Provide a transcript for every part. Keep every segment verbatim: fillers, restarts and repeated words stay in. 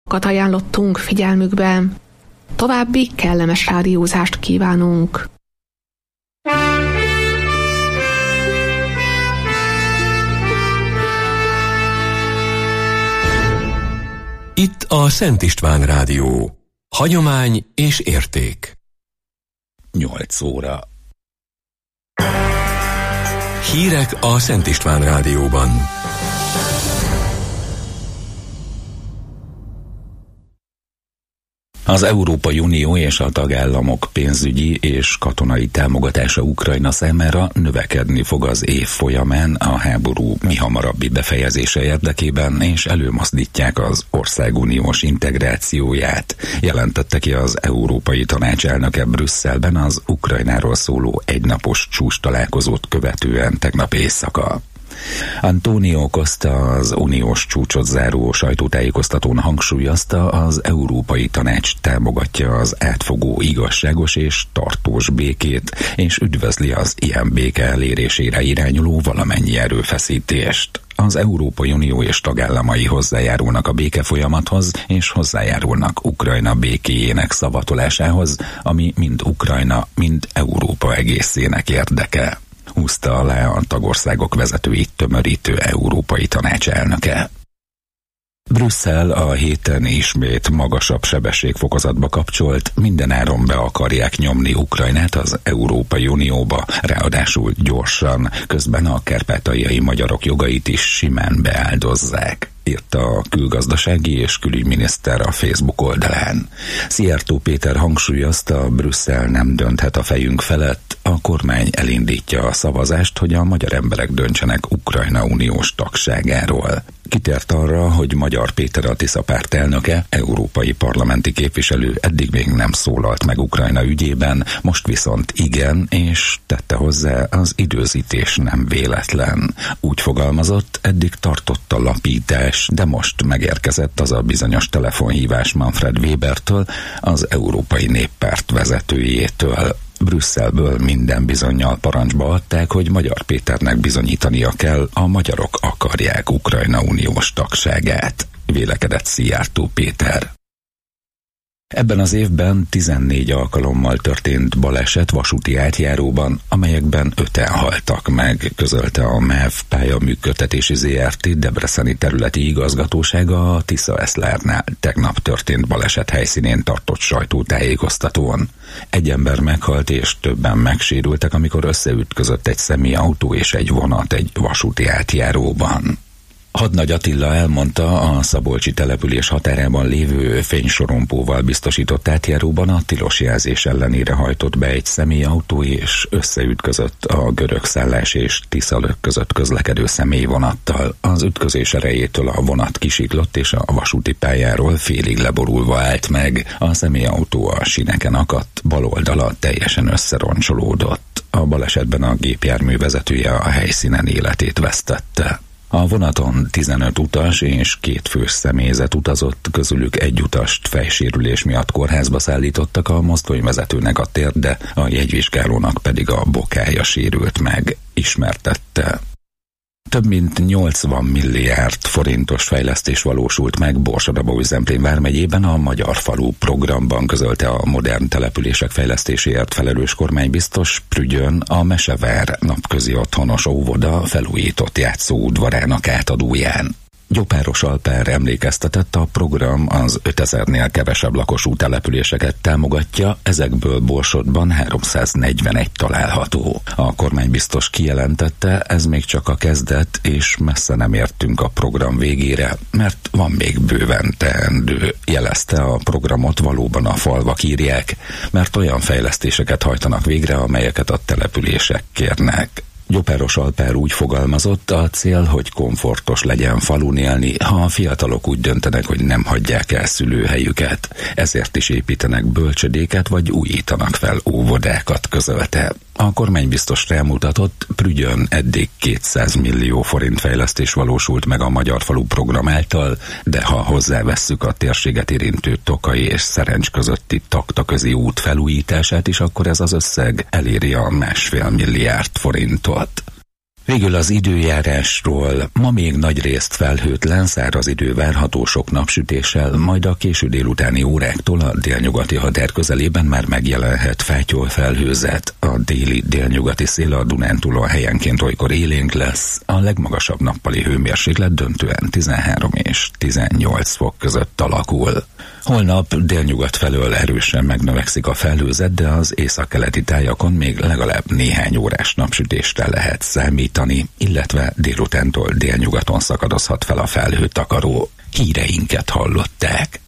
ajánlottunk figyelmükbe. További kellemes rádiózást kívánunk! Itt a Szent István Rádió. Hagyomány és érték. nyolc óra. Hírek a Szent István Rádióban. Az Európai Unió és a tagállamok pénzügyi és katonai támogatása Ukrajna számára növekedni fog az év folyamán a háború mihamarabbi befejezése érdekében, és előmozdítják az ország uniós integrációját, jelentette ki az Európai Tanács elnöke Brüsszelben az Ukrajnáról szóló egynapos csúcs találkozót követően tegnap éjszaka. Antonio Costa az uniós csúcsot záró sajtótájékoztatón hangsúlyozta, az Európai Tanács támogatja az átfogó, igazságos és tartós békét, és üdvözli az ilyen béke elérésére irányuló valamennyi erőfeszítést. Az Európai Unió és tagállamai hozzájárulnak a békefolyamathoz, és hozzájárulnak Ukrajna békéjének szavatolásához, ami mind Ukrajna, mind Európa egészének érdeke, húzta alá a tagországok vezetőit tömörítő Európai Tanács elnöke. Brüsszel a héten ismét magasabb sebességfokozatba kapcsolt, mindenáron be akarják nyomni Ukrajnát az Európai Unióba, ráadásul gyorsan, közben a kárpátaljai magyarok jogait is simán beáldozzák, írta a külgazdasági és külügyminiszter a Facebook oldalán. Szijjártó Péter hangsúlyozta, Brüsszel nem dönthet a fejünk felett, a kormány elindítja a szavazást, hogy a magyar emberek döntsenek Ukrajna uniós tagságáról. Kitért arra, hogy Magyar Péter a Tisza párt elnöke, európai parlamenti képviselő eddig még nem szólalt meg Ukrajna ügyében, most viszont igen, és tette hozzá, az időzítés nem véletlen. Úgy fogalmazott, eddig tartott a lapítás, de most megérkezett az a bizonyos telefonhívás Manfred Webertől, az Európai Néppárt vezetőjétől. Brüsszelből minden bizonnyal parancsba adták, hogy Magyar Péternek bizonyítania kell, a magyarok akarják Ukrajna uniós tagságát, vélekedett Szijjártó Péter. Ebben az évben tizennégy alkalommal történt baleset vasúti átjáróban, amelyekben öten haltak meg, közölte a MÁV pályaműködtetési zé er té debreceni területi igazgatósága a Tisza-Eszlárnál tegnap történt baleset helyszínén tartott sajtótájékoztatón. Egy ember meghalt és többen megsérültek, amikor összeütközött egy személyautó és egy vonat egy vasúti átjáróban. Hadnagy Attila elmondta, a szabolcsi település határában lévő fénysorompóval biztosított átjáróban a tilos jelzés ellenére hajtott be egy személyautó és összeütközött a Görögszállás és Tiszalök között közlekedő személyvonattal. Az ütközés erejétől a vonat kisiklott és a vasúti pályáról félig leborulva állt meg. A személyautó a síneken akadt, bal oldala teljesen összeroncsolódott. A balesetben a gépjármű vezetője a helyszínen életét vesztette. A vonaton tizenöt utas és két fős személyzet utazott, közülük egy utast fejsérülés miatt kórházba szállítottak, a mozdonyvezetőnek a térde, a jegyvizsgálónak pedig a bokája sérült meg, ismertette. Több mint nyolcvan milliárd forintos fejlesztés valósult meg Borsod-Abaúj-Zemplén vármegyében a Magyar Falu programban, közölte a modern települések fejlesztéséért felelős kormánybiztos Prügyön, a Mesevár napközi otthonos óvoda felújított játszóudvarának átadóján. Gyopáros Alpár emlékeztetett, a program az ötezernél kevesebb lakosú településeket támogatja, ezekből Borsodban háromszáznegyvenegy található. A kormánybiztos kijelentette, ez még csak a kezdet, és messze nem értünk a program végére, mert van még bőven teendő, jelezte. A programot valóban a falvak írják, mert olyan fejlesztéseket hajtanak végre, amelyeket a települések kérnek. Gyopáros Alpár úgy fogalmazott, a cél, hogy komfortos legyen falun élni, ha a fiatalok úgy döntenek, hogy nem hagyják el szülőhelyüket. Ezért is építenek bölcsödéket, vagy újítanak fel óvodákat, közölte. A kormánybiztos rámutatott, Prügyön eddig kétszáz millió forint fejlesztés valósult meg a Magyar Falu program által, de ha hozzávesszük a térséget érintő Tokai és Szerencs közötti taktaközi út felújítását is, akkor ez az összeg eléri a másfél milliárd forintot. Végül az időjárásról. Ma még nagy részt felhőtlen, száraz idő várható sok napsütéssel, majd a késő délutáni óráktól a délnyugati határ közelében már megjelenhet fátyol felhőzet. A déli délnyugati szél a Dunántúlon helyenként olykor élénk lesz. A legmagasabb nappali hőmérséklet döntően tizenhárom és tizennyolc fok között alakul. Holnap délnyugat felől erősen megnövekszik a felhőzet, de az északkeleti tájakon még legalább néhány órás napsütésre lehet számítani, illetve délutántól délnyugaton szakadozhat fel a felhőtakaró. Híreinket hallották.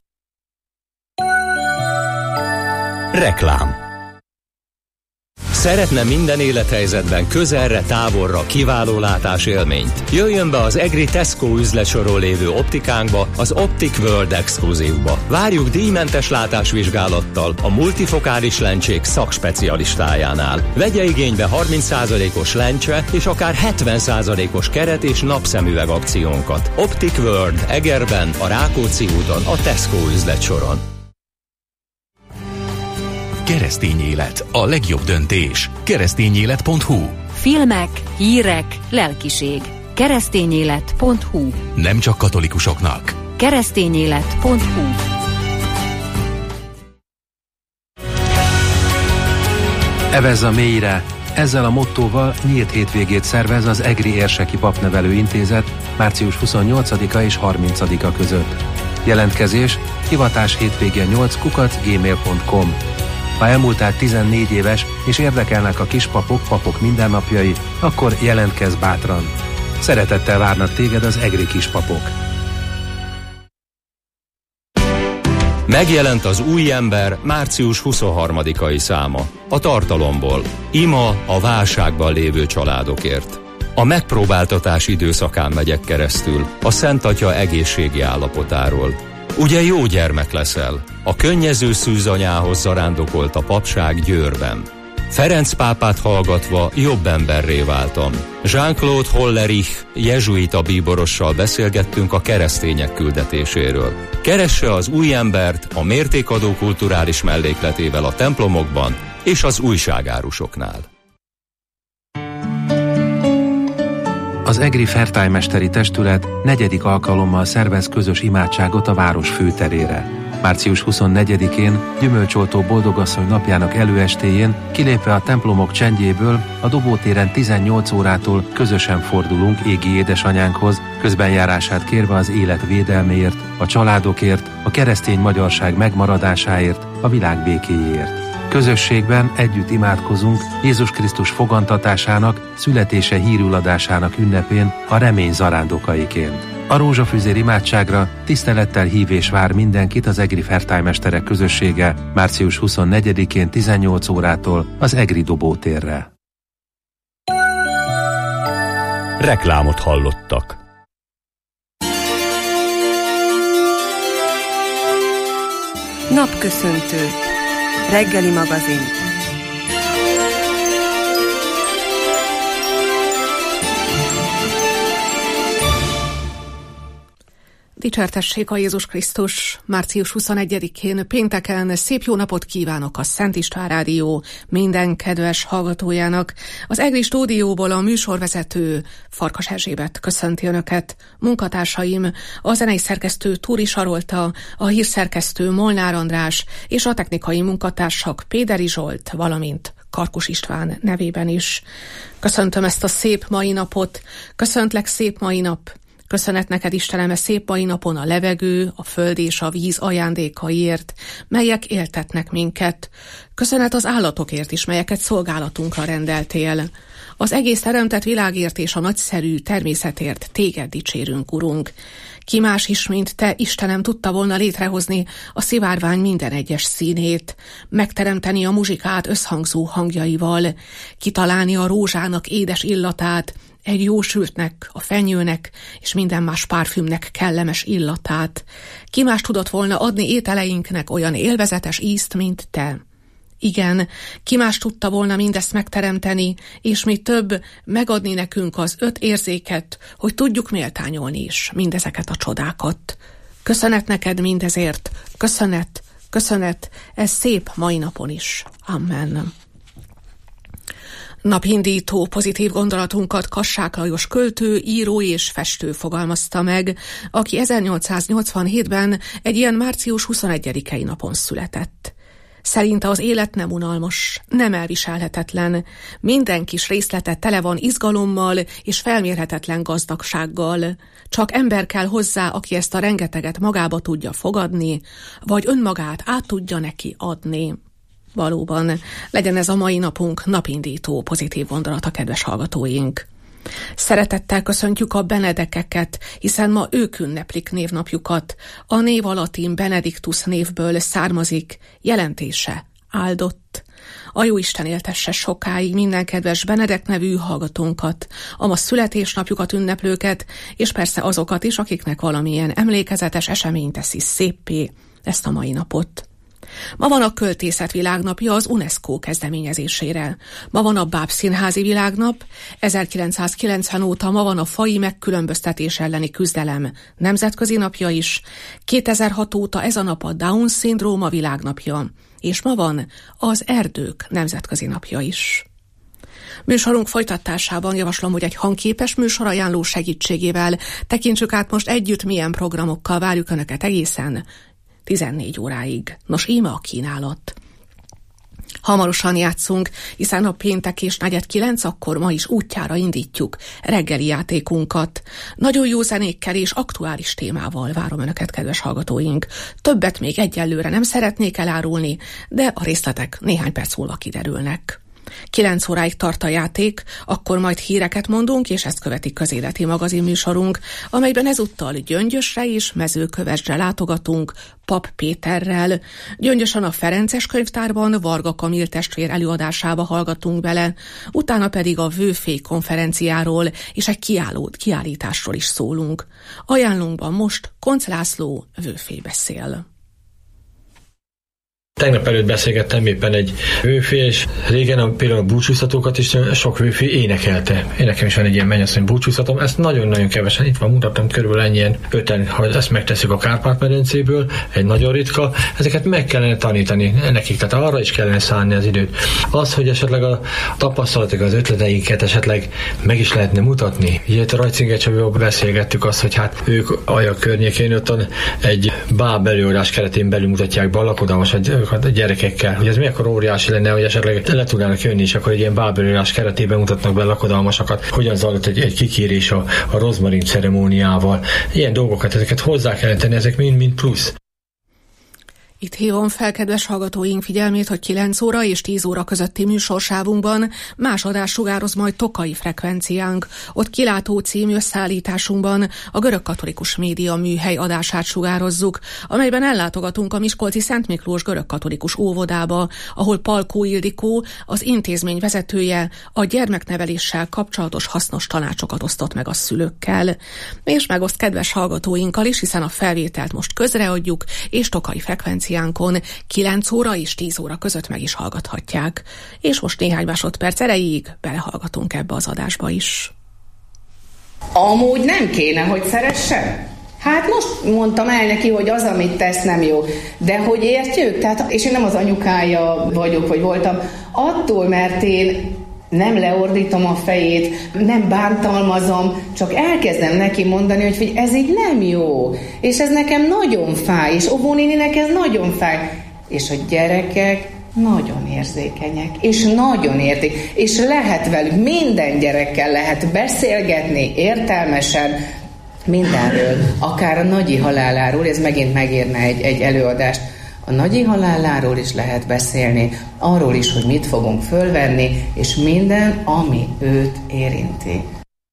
Reklám. Szeretne minden élethelyzetben közelre, távolra kiváló látásélményt? Jöjjön be az EGRI Tesco üzletsoron lévő optikánkba, az Optic World Exclusive-ba. Várjuk díjmentes látásvizsgálattal a multifokális lencsék szakspecialistájánál. Vegye igénybe harminc százalékos lencse és akár hetven százalékos keret és napszemüveg akciónkat. Optic World Egerben, a Rákóczi úton, a Tesco üzletsoron. Keresztény élet, a legjobb döntés. keresztényélet pont hu. Filmek, hírek, lelkiség. keresztényélet pont hu. Nem csak katolikusoknak. keresztényélet pont hu. Evezz a mélyre! Ezzel a mottóval nyílt hétvégét szervez az EGRI Érseki Papnevelő Intézet március huszonnyolcadika és harmincadika között. Jelentkezés hivatás hétvégén nyolc kukac gmail pont com. Ha elmúltál tizennégy éves és érdekelnek a kispapok, papok mindennapjai, akkor jelentkezz bátran. Szeretettel várnak téged az EGRI kispapok. Megjelent az Új ember március huszonharmadikai száma. A tartalomból. Ima a válságban lévő családokért. A megpróbáltatás időszakán megyek keresztül, a Szent Atya egészségi állapotáról. Ugye jó gyermek leszel? A könnyező szűzanyához zarándokolt a papság Győrben. Ferenc pápát hallgatva jobb emberré váltam. Jean-Claude Hollerich jezsuita bíborossal beszélgettünk a keresztények küldetéséről. Keresse az Új embert a mértékadó kulturális mellékletével a templomokban és az újságárusoknál. Az EGRI Fertájmesteri Testület negyedik alkalommal szervez közös imádságot a város főterére. március huszonnegyedikén Gyümölcsoltó Boldogasszony napjának előestéjén, kilépve a templomok csendjéből, a Dobótéren tizennyolc órától közösen fordulunk égi édesanyánkhoz, közbenjárását kérve az élet védelméért, a családokért, a keresztény magyarság megmaradásáért, a világ békéjéért. Közösségben együtt imádkozunk Jézus Krisztus fogantatásának, születése hírüladásának ünnepén a remény zarándokaiként. A rózsafüzér imádságra tisztelettel hív és vár mindenkit az EGRI Fertájmesterek közössége március huszonnegyedikén tizennyolc órától az EGRI Dobótérre. Reklámot hallottak. Napköszöntő. Reggeli magazin. Dicsértessék a Jézus Krisztus! március huszonegyedikén pénteken szép jó napot kívánok a Szent István Rádió minden kedves hallgatójának. Az EGRI stúdióból a műsorvezető Farkas Erzsébet köszönti Önöket. Munkatársaim a zenei szerkesztő Túri Sarolta, a hírszerkesztő Molnár András és a technikai munkatársak Péderi Zsolt, valamint Karkus István nevében is. Köszöntöm ezt a szép mai napot, köszöntlek szép mai nap. Köszönet neked, Istenem, e szép mai napon a levegő, a föld és a víz ajándékaiért, melyek éltetnek minket. Köszönet az állatokért is, melyeket szolgálatunkra rendeltél. Az egész teremtett világért és a nagyszerű természetért téged dicsérünk, Urunk. Ki más is, mint te, Istenem, tudta volna létrehozni a szivárvány minden egyes színét, megteremteni a muzsikát összhangzó hangjaival, kitalálni a rózsának édes illatát, egy jó sültnek, a fenyőnek és minden más párfümnek kellemes illatát. Ki más tudott volna adni ételeinknek olyan élvezetes ízt, mint te? Igen, ki más tudta volna mindezt megteremteni, és mi több, megadni nekünk az öt érzéket, hogy tudjuk méltányolni is mindezeket a csodákat. Köszönet neked mindezért, köszönet, köszönet, ez szép mai napon is. Amen. Napindító pozitív gondolatunkat Kassák Lajos költő, író és festő fogalmazta meg, aki ezernyolcszáznyolcvanhétben egy ilyen március huszonegyedikei napon született. Szerinte az élet nem unalmas, nem elviselhetetlen, minden kis részlete tele van izgalommal és felmérhetetlen gazdagsággal. Csak ember kell hozzá, aki ezt a rengeteget magába tudja fogadni, vagy önmagát át tudja neki adni. Valóban, legyen ez a mai napunk napindító pozitív gondolata, kedves hallgatóink. Szeretettel köszöntjük a benedekeket, hiszen ma ők ünneplik névnapjukat. A név a latin benedictus névből származik, jelentése áldott. A Jóisten éltesse sokáig minden kedves Benedek nevű hallgatónkat, a ma születésnapjukat ünneplőket, és persze azokat is, akiknek valamilyen emlékezetes esemény teszi széppé ezt a mai napot. Ma van a Költészet Világnapja az UNESCO kezdeményezésére. Ma van a Bábszínházi Világnap, ezerkilencszázkilencven óta ma van a faji megkülönböztetés elleni küzdelem nemzetközi napja is, kétezer-hat óta ez a nap a Down-szindróma világnapja, és ma van az erdők nemzetközi napja is. Műsorunk folytatásában javaslom, hogy egy hangképes műsorajánló segítségével tekintsük át most együtt, milyen programokkal várjuk Önöket egészen tizennégy óráig. Nos, íme a kínálat. Hamarosan játszunk, hiszen a péntek és negyed kilenc, akkor ma is útjára indítjuk reggeli játékunkat. Nagyon jó zenékkel és aktuális témával várom Önöket, kedves hallgatóink. Többet még egyelőre nem szeretnék elárulni, de a részletek néhány perc múlva kiderülnek. Kilenc óráig tart a játék, akkor majd híreket mondunk, és ezt követi közéleti magazinműsorunk, amelyben ezúttal Gyöngyösre és Mezőkövesdre látogatunk Pap Péterrel. Gyöngyösen a Ferences könyvtárban Varga Kamil testvér előadásába hallgatunk bele, utána pedig a Vőfély konferenciáról és egy kiálló, kiállításról is szólunk. Ajánlunkban most Koncz László Vőfély beszél. Tegnap előtt beszélgettem éppen egy vőfély, és régen a, például a búcsúztatókat is sok vőfély énekelte. Én nekem is van egy ilyen mennyasszony búcsúztatom, ezt nagyon-nagyon kevesen, itt van, mutattam körülbelül ennyien öten, ha ezt megteszük a Kárpát-medencéből, egy nagyon ritka, ezeket meg kellene tanítani nekik, tehát arra is kellene szánni az időt. Az, hogy esetleg a tapasztalatok, az ötleteinket esetleg meg is lehetne mutatni. Ilyet a Rajcinger Csabával beszélgettük azt, hogy hát ők Ajak környékén ottan egy báb előadás keretén belül mutatják be a lakodalmas a gyerekekkel, hogy ez milyekkor óriási lenne, hogy esetleg le tudnának jönni, és akkor egy ilyen bábelőrás keretében mutatnak be lakodalmasokat, hogyan zajlott egy, egy kikérés a, a rozmarin ceremóniával. Ilyen dolgokat, ezeket hozzá kell tenni, ezek mind-mind plusz. Itt hívom fel, kedves hallgatóink figyelmét, hogy kilenc óra és tíz óra közötti műsorsávunkban más adás sugároz majd Tokai frekvenciánk. Ott Kilátó című összeállításunkban a görögkatolikus média műhely adását sugározzuk, amelyben ellátogatunk a miskolci Szent Miklós görögkatolikus óvodába, ahol Palkó Ildikó, az intézmény vezetője, a gyermekneveléssel kapcsolatos hasznos tanácsokat osztott meg a szülőkkel. És megoszt kedves hallgatóinkkal is, hiszen a felvételt most közreadjuk, és Tokai frekvenciánk kilenc óra és tíz óra között meg is hallgathatják. És most néhány másodperc erejéig belehallgatunk ebbe az adásba is. Amúgy nem kéne, hogy szeressen? Hát most mondtam el neki, hogy az, amit tesz, nem jó. De hogy értjük? Tehát, és én nem az anyukája vagyok, vagy voltam. Attól, mert én nem leordítom a fejét, nem bántalmazom, csak elkezdem neki mondani, hogy, hogy ez így nem jó, és ez nekem nagyon fáj, és óvónéninek ez nagyon fáj. És a gyerekek nagyon érzékenyek, és nagyon értik, és lehet velük, minden gyerekkel lehet beszélgetni értelmesen, mindenről, akár a nagyi haláláról, ez megint megérne egy, egy előadást. A nagyi haláláról is lehet beszélni, arról is, hogy mit fogunk fölvenni, és minden, ami őt érinti.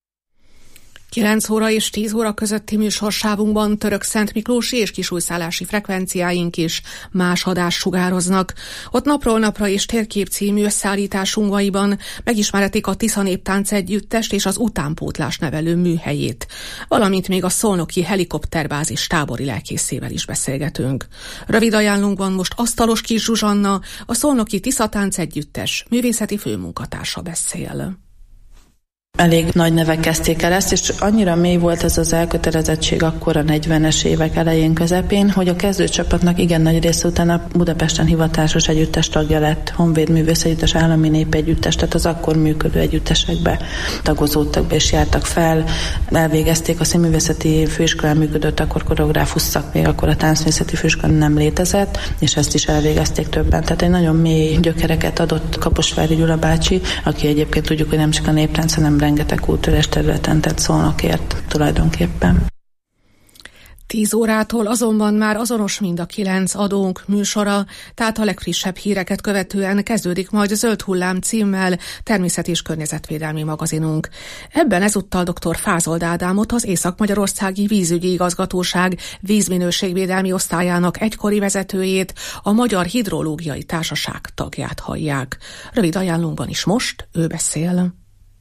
kilenc óra és tíz óra közötti műsorsávunkban Török Szent Miklósi és kisújszállási frekvenciáink is más adás sugároznak. Ott napról napra és térkép című összeállításunkban megismerhetik a Tisza Néptánc Együttest és az utánpótlás nevelő műhelyét, valamint még a szolnoki helikopterbázis tábori lelkészével is beszélgetünk. Rövid ajánlunkban most Asztalos Kis Zsuzsanna, a szolnoki Tisza Tánc Együttes művészeti főmunkatársa beszél. Elég nagy nevek kezdték el ezt, és annyira mély volt ez az elkötelezettség akkor a negyvenes évek elején, közepén, hogy a kezdőcsapatnak igen nagy része utána Budapesten hivatásos együttes tagja lett, Honvéd Művész Együttes, Állami Népegyüttes, tehát az akkor működő együttesekbe tagozódtak be és jártak fel, elvégezték a Színművészeti Főiskolán működött, akkor koreográfus szak, még akkor a Táncművészeti Főiskolán nem létezett, és ezt is elvégezték többen. Tehát egy nagyon mély gyökereket adott Kaposvári Gyula bácsi, aki egyébként tudjuk, hogy nem csak a néptánc, hanem rengeteg kulturális területen tett Szolnokért tulajdonképpen. Tíz órától azonban már azonos mind a kilenc adónk műsora, tehát a legfrissebb híreket követően kezdődik majd Zöld Hullám címmel természet- és környezetvédelmi magazinunk. Ebben ezúttal dr. Fázold Ádámot, az Észak-Magyarországi Vízügyi Igazgatóság vízminőségvédelmi osztályának egykori vezetőjét, a Magyar Hidrológiai Társaság tagját hallják. Rövid ajánlónkban is most ő beszél.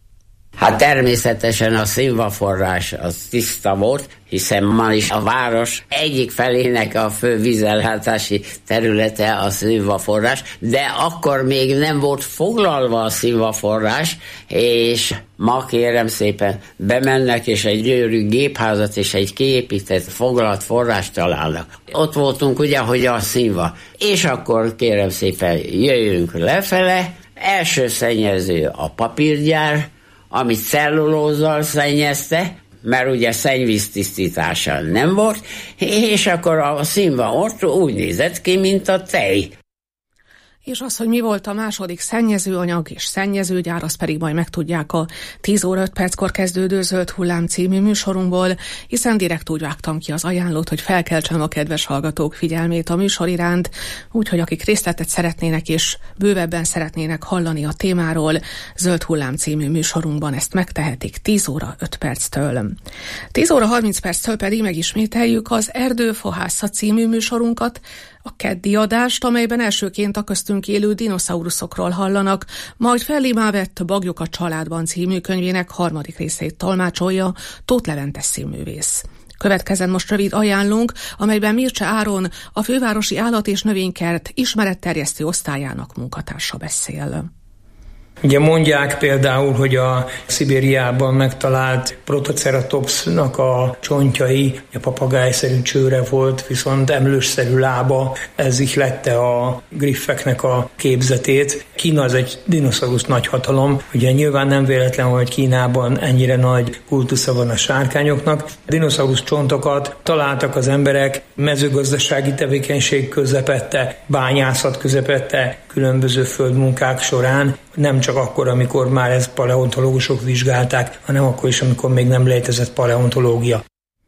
Hát természetesen a szilvaforrás az tiszta volt, hiszen ma is a város egyik felének a fő vízellátási területe a szilvaforrás, de akkor még nem volt foglalva a szilvaforrás, és ma kérem szépen bemennek, és egy gyönyörű gépházat és egy kiépített foglalt forrást találnak. Ott voltunk ugye, hogy a szilva. És akkor kérem szépen jöjjünk lefele, első szennyező a papírgyár, amit cellulózzal szennyezte, mert ugye szennyvíztisztítása nem volt, és akkor a színva ott úgy nézett ki, mint a tej. És az, hogy mi volt a második szennyezőanyag és szennyezőgyár, azt pedig majd megtudják a tíz óra öt perckor kezdődő Zöld Hullám című műsorunkból, hiszen direkt úgy vágtam ki az ajánlót, hogy felkeltsem a kedves hallgatók figyelmét a műsor iránt, úgyhogy akik részletet szeretnének és bővebben szeretnének hallani a témáról, Zöld Hullám című műsorunkban ezt megtehetik tíz óra öt perctől. tíz óra harminc perctől pedig megismételjük az Erdőfohászat című műsorunkat, a keddi adást, amelyben elsőként a köztünk élő dinoszauruszokról hallanak, majd Fellimá vett Bagyok a családban című könyvének harmadik részét tolmácsolja Tóth Levente színművész. Következzen most rövid ajánlónk, amelyben Mircse Áron, a Fővárosi Állat- és Növénykert ismeretterjesztő osztályának munkatársa beszél. Ugye mondják például, hogy a Szibériában megtalált Protoceratopsnak a csontjai, a papagájszerű csőre volt, viszont emlősszerű lába, ez ihlette a griffeknek a képzetét. Kína az egy dinoszaurusz nagyhatalom, ugye nyilván nem véletlen, hogy Kínában ennyire nagy kultusza van a sárkányoknak. Dinoszaurusz csontokat találtak az emberek mezőgazdasági tevékenység közepette, bányászat közepette, különböző földmunkák során, nem csak akkor, amikor már ezt paleontológusok vizsgálták, hanem akkor is, amikor még nem létezett paleontológia.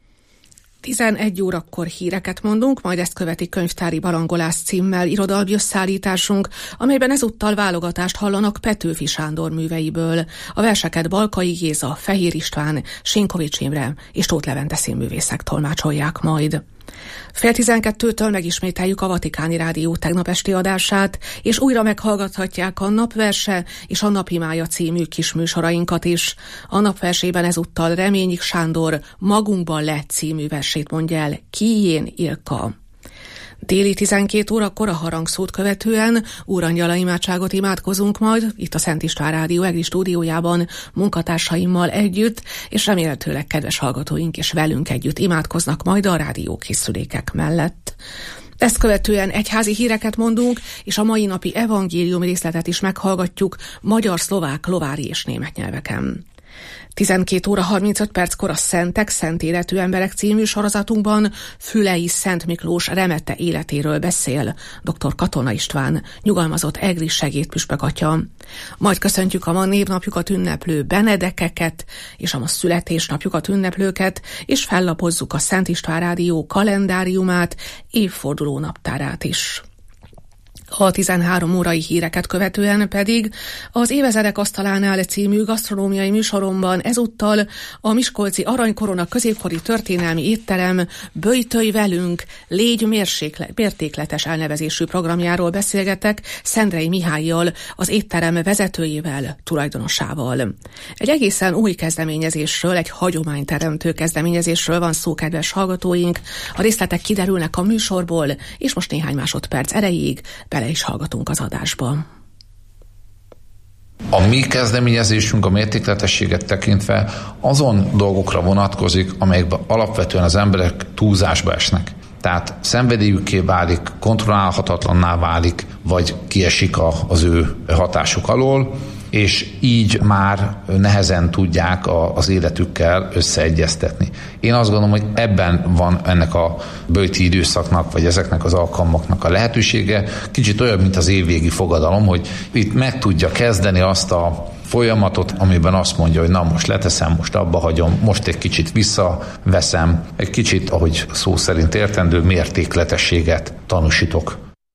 tizenegy órakor híreket mondunk, majd ezt követi Könyvtári Barangolász címmel irodalmi összeállításunk, amelyben ezúttal válogatást hallanak Petőfi Sándor műveiből. A verseket Balkai Géza, Fehér István, Sinkovics Imre és Tóth Levente színművészek tolmácsolják majd. Fél tizenkettőtől megismételjük a Vatikáni Rádió tegnap esti adását, és újra meghallgathatják a Napverse és a Napimája című kisműsorainkat is. A Napversében ezúttal Reményik Sándor Magunkban lett című versét mondja el Kijén Ilka. Déli tizenkét órakor a harangszót követően Úrangyala imádságot imádkozunk majd, itt a Szent István Rádió egri stúdiójában munkatársaimmal együtt, és remélhetőleg kedves hallgatóink is velünk együtt imádkoznak majd a rádiókészülékek mellett. Ezt követően egyházi híreket mondunk, és a mai napi evangélium részletet is meghallgatjuk magyar, szlovák, lovári és német nyelveken. tizenkét óra harmincöt perckor a Szentek, Szent Életű Emberek című sorozatunkban Fülei Szent Miklós remete életéről beszél dr. Katona István, nyugalmazott egri segédpüspök atya. Majd köszöntjük a ma névnapjukat ünneplő benedekeket és a ma születésnapjukat ünneplőket, és fellapozzuk a Szent István Rádió kalendáriumát, évforduló naptárát is. A tizenhárom órai híreket követően pedig az Évezredek asztalánál című gasztronómiai műsoromban ezúttal a miskolci Aranykorona középkori történelmi étterem Böjtölj velünk, légy mértékletes elnevezésű programjáról beszélgetek Szendrei Mihállyal, az étterem vezetőjével, tulajdonosával. Egy egészen új kezdeményezésről, egy hagyományteremtő kezdeményezésről van szó, kedves hallgatóink. A részletek kiderülnek a műsorból, és most néhány másodperc erejéig bele is hallgatunk az adásba. A mi kezdeményezésünk a mértékletességet tekintve azon dolgokra vonatkozik, amelyekben alapvetően az emberek túlzásba esnek. Tehát szenvedélyükké válik, kontrollálhatatlanná válik, vagy kiesik a, az ő hatásuk alól, és így már nehezen tudják a, az életükkel összeegyeztetni. Én azt gondolom, hogy ebben van ennek a böjti időszaknak, vagy ezeknek az alkalmaknak a lehetősége. Kicsit olyan, mint az évvégi fogadalom, hogy itt meg tudja kezdeni azt a folyamatot, amiben azt mondja, hogy na most leteszem, most abba hagyom, most egy kicsit visszaveszem, egy kicsit, ahogy szó szerint értendő, mértékletességet tanúsítok.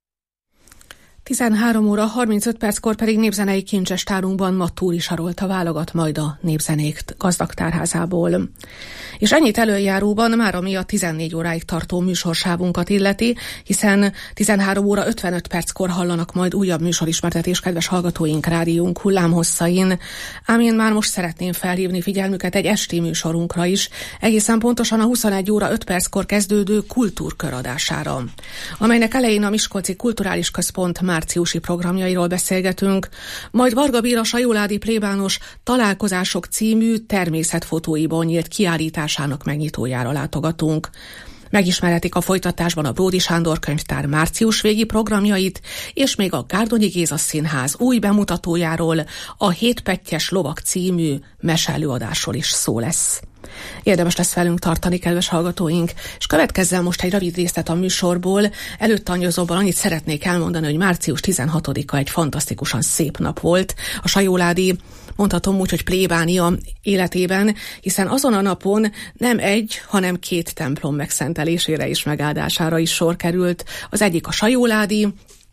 tizenhárom óra harmincöt perckor pedig népzenei kincsestárunkban Mattúri Sarolta válogat majd a népzenék gazdag tárházából. És ennyit előjáróban már ami a tizennégy óráig tartó műsorsávunkat illeti, hiszen tizenhárom óra ötvenöt perckor hallanak majd újabb műsorismertetés kedves hallgatóink rádiónk hullámhosszain, ám én már most szeretném felhívni figyelmüket egy esti műsorunkra is, egészen pontosan a huszonegy óra öt perckor kezdődő kultúrkör adására, amelynek elején a Miskolci Kulturális Központ márciusi programjairól beszélgetünk, majd Varga Béla sajóládi plébános Találkozások című természetfotóiból nyílt kiállításának megnyitójára látogatunk. Megismerhetik a folytatásban a Bródi Sándor könyvtár március végi programjait, és még a Gárdonyi Géza Színház új bemutatójáról, a Hétpettyes lovak című meseelőadásról is szó lesz. Érdemes lesz velünk tartani, kedves hallgatóink, és következzen most egy rövid részlet a műsorból. Előtte anyozóban annyit szeretnék elmondani, hogy március tizenhatodika egy fantasztikusan szép nap volt a sajóládi, mondhatom úgy, hogy plébánia életében, hiszen azon a napon nem egy, hanem két templom megszentelésére és megáldására is sor került. Az egyik a sajóládi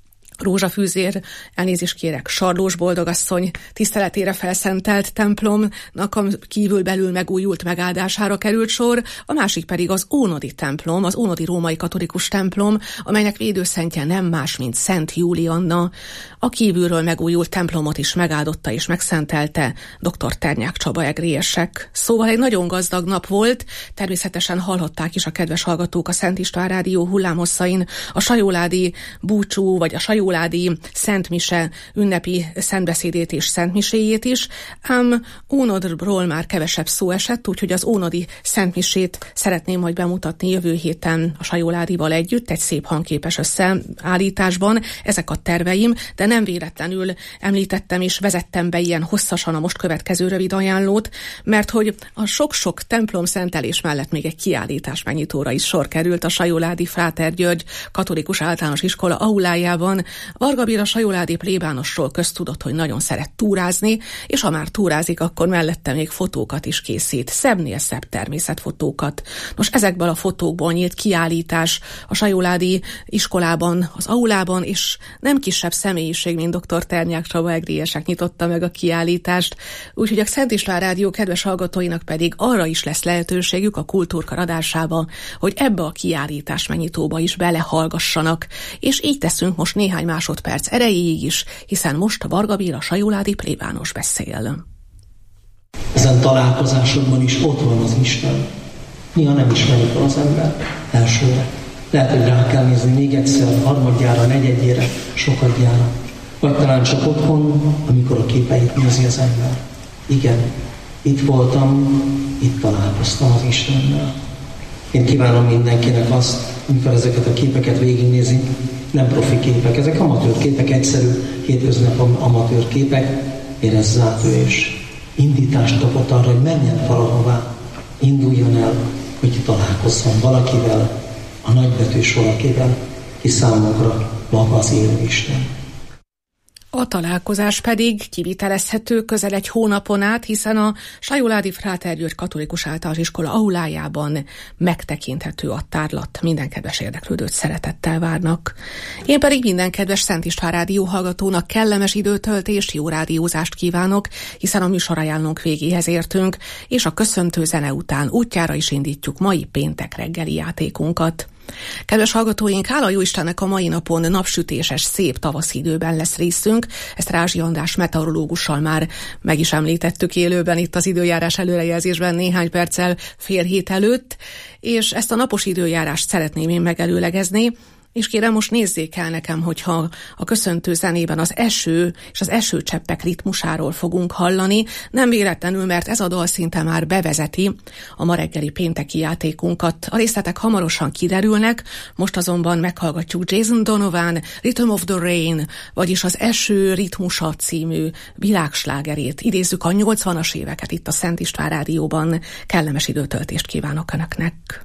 Rózsafűzér, elnézést kérek, Sarlós Boldogasszony tiszteletére felszentelt templomnak a kívül belül megújult megáldására került sor, a másik pedig az ónodi templom, az ónodi római katolikus templom, amelynek védőszentje nem más, mint Szent Júlianna. A kívülről megújult templomot is megáldotta és megszentelte dr. Ternyák Csaba egriesek. Szóval egy nagyon gazdag nap volt, természetesen hallhatták is a kedves hallgatók a Szent István Rádió hullámhosszain a sajóládi búcsú, vagy a sajó Óládi Szentmise ünnepi szentbeszédét és szentmiséjét is, ám Ónodról már kevesebb szó esett, úgyhogy az ónodi szentmisét szeretném majd bemutatni jövő héten a sajóládival együtt, egy szép hangképes összeállításban. Ezek a terveim, de nem véletlenül említettem és vezettem be ilyen hosszasan a most következő rövid ajánlót, mert hogy a sok-sok templom szentelés mellett még egy kiállítás megnyitóra is sor került a sajóládi Fráter György Katolikus Általános Iskola aulájában. Varga Béla sajóládi plébánosról köztudott, hogy nagyon szeret túrázni, és ha már túrázik, akkor mellette még fotókat is készít, szebbnél szebb természetfotókat. Nos, ezekből a fotókból nyílt kiállítás a sajóládi iskolában, az aulában, és nem kisebb személyiség, mint dr. Ternyák Csaba egriesek nyitotta meg a kiállítást, úgyhogy a Szent István Rádió kedves hallgatóinak pedig arra is lesz lehetőségük a kultúrkör adásába, hogy ebbe a kiállítás megnyitóba is belehallgassanak, és így teszünk most néhány másodperc erejéig is, hiszen most a Varga Béla sajóládi plébános beszél. Ezen találkozásokban is ott van az Isten. Néha nem ismerik fel az ember elsőre. Lehet, hogy rá kell nézni még egyszer, harmadjára, negyedjére, sokadjára. Vagy talán csak otthon, amikor a képeit nézi az ember. Igen, itt voltam, itt találkoztam az Istennel. Én kívánom mindenkinek azt, amikor ezeket a képeket végignézi, nem profi képek, ezek amatőr képek, egyszerű, hétköznap amatőr képek, érezze át ő és indítást kapott arra, hogy menjen valahová, induljon el, hogy találkozzon valakivel, a nagybetűs valakivel, ki számunkra maga az élő Isten. A találkozás pedig kivitelezhető közel egy hónapon át, hiszen a sajóládi Fráter György Katolikus Általános Iskola aulájában megtekinthető a tárlat. Minden kedves érdeklődőt szeretettel várnak. Én pedig minden kedves Szent István Rádió hallgatónak kellemes időtöltést, jó rádiózást kívánok, hiszen a műsorajánlónk végéhez értünk, és a köszöntő zene után útjára is indítjuk mai péntek reggeli játékunkat. Kedves hallgatóink, hála jó Istennek a mai napon napsütéses, szép tavaszi időben lesz részünk. Ezt Rázsi András meteorológussal már meg is említettük élőben itt az időjárás előrejelzésben néhány perccel fél hét előtt, és ezt a napos időjárást szeretném én megelőlegezni. És kérem, most nézzék el nekem, hogyha a köszöntő zenében az eső és az esőcseppek ritmusáról fogunk hallani, nem véletlenül, mert ez a dal szinte már bevezeti a ma reggeli pénteki játékunkat. A részletek hamarosan kiderülnek, most azonban meghallgatjuk Jason Donovan Rhythm of the Rain, vagyis az Eső ritmusa című világslágerét. Idézzük a nyolcvanas éveket itt a Szent István Rádióban. Kellemes időtöltést kívánok Önöknek!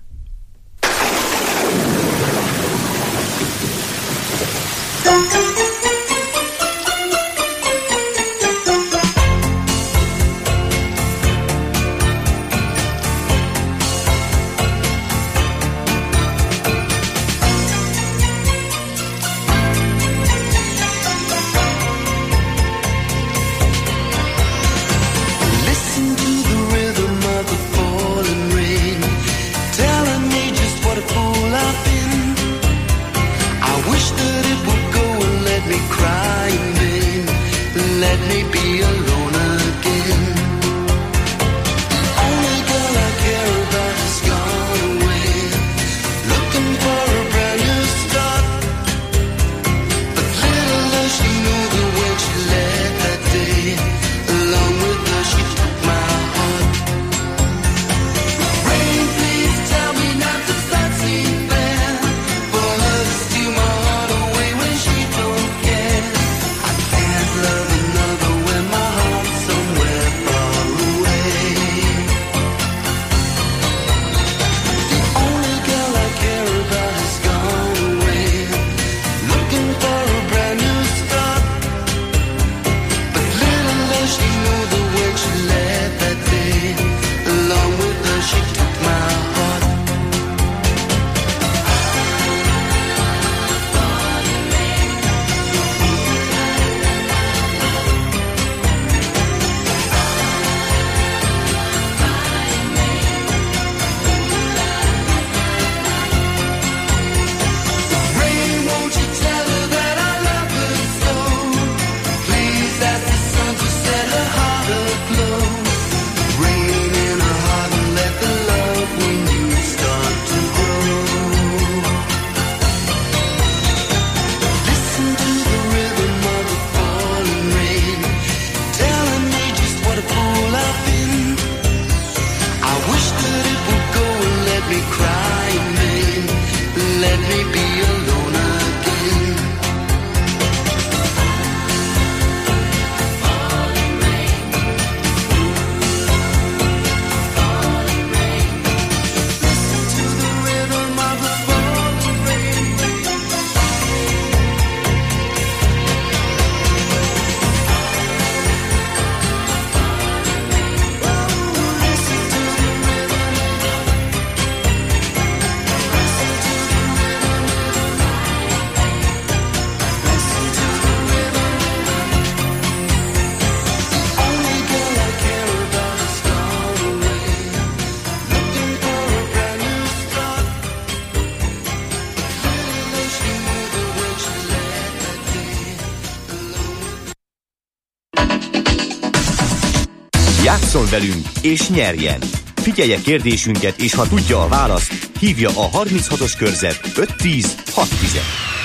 Játsszon velünk és nyerjen! Figyelje kérdésünket, és ha tudja a választ, hívja a harminchatos körzet öt tíz hat tíz.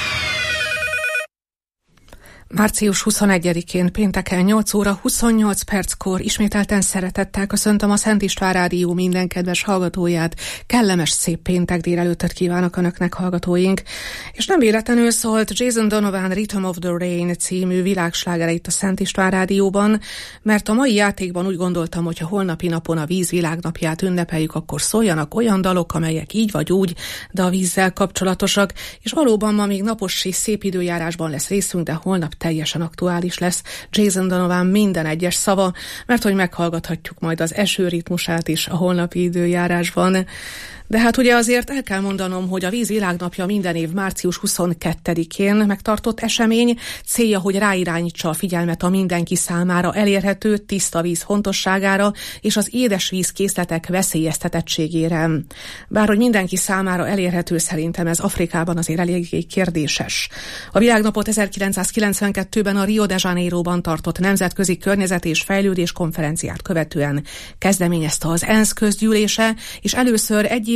Március huszonegyedikén pénteken nyolc óra huszonnyolc perckor ismételten szeretettel köszöntöm a Szent István Rádió minden kedves hallgatóját. Kellemes, szép péntek délelőttöt kívánok Önöknek, hallgatóink. És nem véletlenül szólt Jason Donovan Rhythm of the Rain című világslágere itt a Szent István Rádióban, mert a mai játékban úgy gondoltam, hogy ha holnapi napon a víz világnapját ünnepeljük, akkor szóljanak olyan dalok, amelyek így vagy úgy, de a vízzel kapcsolatosak, és valóban ma még napos és szép időjárásban lesz részünk, de holnap teljesen aktuális lesz Jason Donovan minden egyes szava, mert hogy meghallgathatjuk majd az eső ritmusát is a holnapi időjárásban. De hát ugye azért el kell mondanom, hogy a víz világnapja minden év március huszonkettedikén megtartott esemény, célja, hogy ráirányítsa a figyelmet a mindenki számára elérhető tiszta víz fontosságára és az édesvíz készletek veszélyeztetettségére. Bár hogy mindenki számára elérhető, szerintem ez Afrikában azért eléggé kérdéses. A világnapot ezerkilencszázkilencvenkettőben a Rio de Janeiroban tartott Nemzetközi Környezet és Fejlődés konferenciát követően kezdeményezte az ENSZ közgyűlése, és először egy év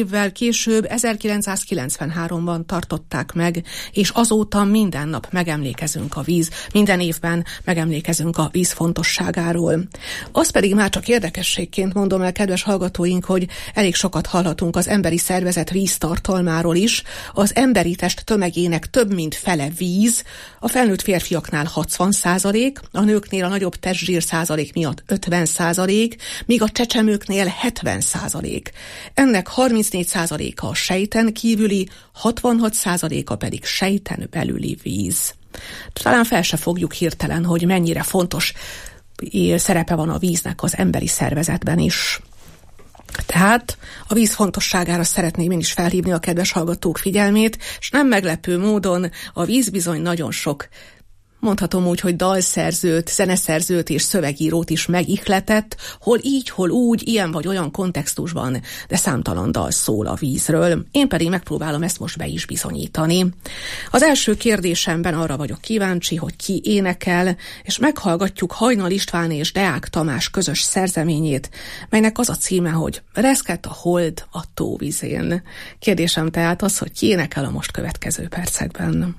évvel később, ezerkilencszázkilencvenháromban tartották meg, és azóta minden nap megemlékezünk a víz, minden évben megemlékezünk a víz fontosságáról. Az pedig már csak érdekességként mondom el, kedves hallgatóink, hogy elég sokat hallhatunk az emberi szervezet víztartalmáról is. Az emberi test tömegének több mint fele víz, a felnőtt férfiaknál hatvan százalék, a nőknél a nagyobb testzsír százalék miatt ötven százalék, míg a csecsemőknél hetven százalék. Ennek harmincnégy százaléka a sejten kívüli, hatvanhat százaléka pedig sejten belüli víz. Talán fel se fogjuk hirtelen, hogy mennyire fontos szerepe van a víznek az emberi szervezetben is. Tehát a víz fontosságára szeretném én is felhívni a kedves hallgatók figyelmét, és nem meglepő módon a víz bizony nagyon sok, mondhatom úgy, hogy dalszerzőt, zeneszerzőt és szövegírót is megihletett, hol így, hol úgy, ilyen vagy olyan kontextusban, de számtalan dal szól a vízről. Én pedig megpróbálom ezt most be is bizonyítani. Az első kérdésemben arra vagyok kíváncsi, hogy ki énekel, és meghallgatjuk Hajnal István és Deák Tamás közös szerzeményét, melynek az a címe, hogy Reszket a hold a tóvizén. Kérdésem tehát az, hogy ki énekel a most következő percekben.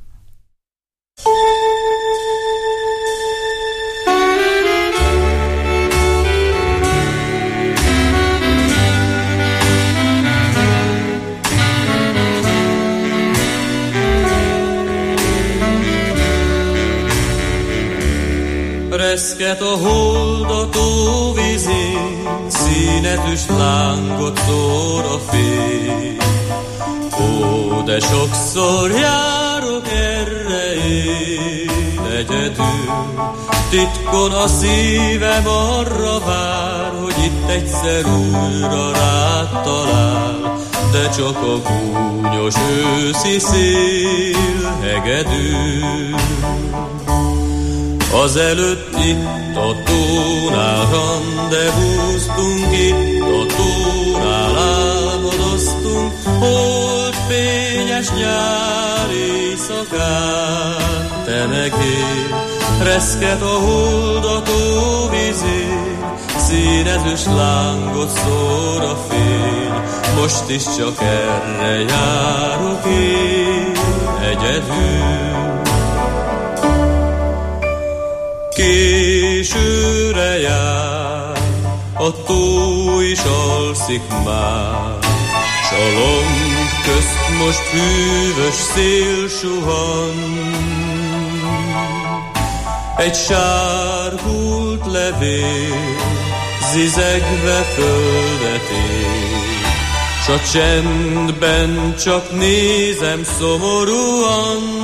Reszket a hold a tóvizén, színetűs lángot szór a fény. Ó, de sokszor járok erre én egyedül, titkon a szívem arra vár, hogy itt egyszer újra rád talál, de csak a gúnyos őszi szél hegedül. Azelőtt itt a tónál randevúztunk, itt a tónál álmodoztunk, holdfényes nyár éjszakán, te meg én, reszket a hold a tóvizén, színezős lángot szór a fény, most is csak erre járok én egyedül. Későre jár, a tó is alszik már, s a lomb közt most hűvös szél suhan. Egy sárgult levél zizegve földet ér, s a csendben csak nézem szomorúan.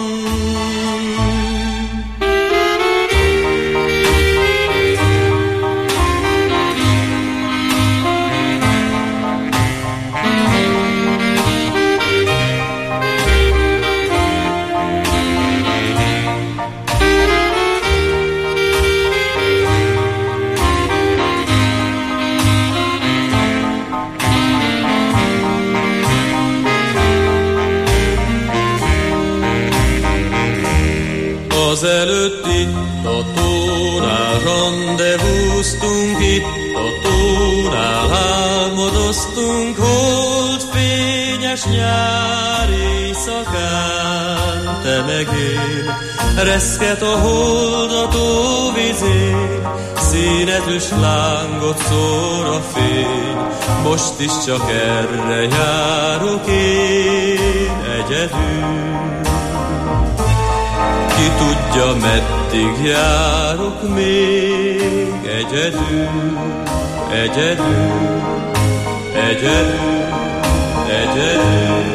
Azelőtt itt a tónál randevúztunk, itt a tónál álmodoztunk, holdfényes nyár éjszakán, te meg én, reszket a hold a tóvizén, színetűs lángot szór a fény, most is csak erre járok én egyedül. Ki tudja, meddig járok még egyedül, egyedül, egyedül, egyedül,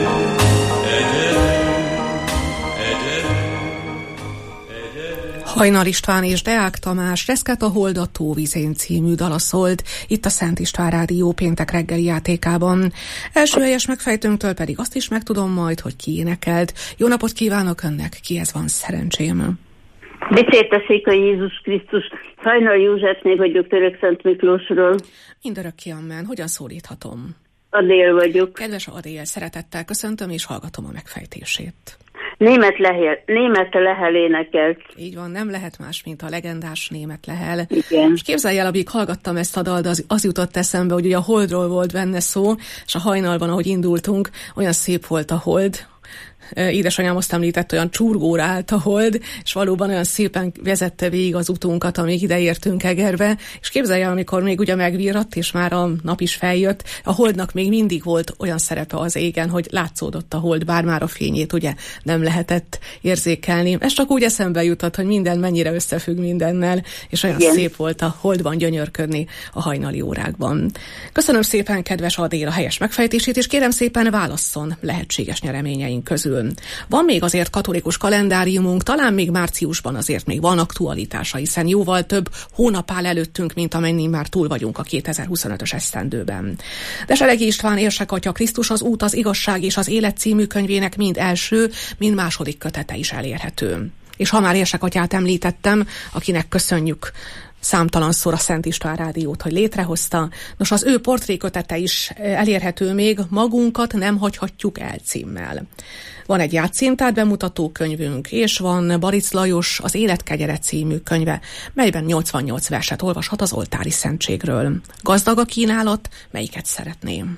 egyedül. Hajnal István és Deák Tamás Reszket a hold a tóvizén című dala szólt itt a Szent István Rádió péntek reggeli játékában. Első helyes megfejtőnktől pedig azt is megtudom majd, hogy ki énekelt. Jó napot kívánok önnek, kihez van szerencsém? Dicsértessék a Jézus Krisztus. Hajnal Józsefné vagyok Törökszent Miklósról. Mindörökké amen. Hogyan szólíthatom? Adél vagyok. Kedves Adél, szeretettel köszöntöm és hallgatom a megfejtését. Német Lehel, Német Lehel énekelt. Így van, nem lehet más, mint a legendás Német Lehel. Igen. És képzelj el, amíg hallgattam ezt a dalt, az, az jutott eszembe, hogy ugye a Holdról volt benne szó, és a hajnalban, ahogy indultunk, olyan szép volt a Hold. Édesanyám azt említett, olyan csurgóra állt a hold, és valóban olyan szépen vezette végig az utunkat, amíg ide értünk Egerbe, és képzelj el, amikor még ugye megvirratt, és már a nap is feljött, a holdnak még mindig volt olyan szerepe az égen, hogy látszódott a hold, bár már a fényét ugye nem lehetett érzékelni. Ez csak úgy eszembe jutott, hogy minden mennyire összefügg mindennel, és olyan Igen. szép volt a holdban gyönyörködni a hajnali órákban. Köszönöm szépen, kedves Adél, a helyes megfejtését, és kérem szépen válasszon lehetséges nyereményeink közül. Van még azért katolikus kalendáriumunk, talán még márciusban azért még van aktualitása, hiszen jóval több hónap áll előttünk, mint amennyi már túl vagyunk a kétezer-huszonötös esztendőben. De Selegi István Érsek Atya Krisztus az út, az igazság és az élet című könyvének mind első, mind második kötete is elérhető. És ha már Érsek Atyát említettem, akinek köszönjük számtalanszor a Szent István Rádiót, hogy létrehozta. Nos, az ő portrékötete is elérhető még, Magunkat nem hagyhatjuk el címmel. Van egy játszintát bemutató könyvünk, és van Baric Lajos az Élet kegyere című könyve, melyben nyolcvannyolc verset olvashat az oltári szentségről. Gazdag a kínálat, melyiket szeretném?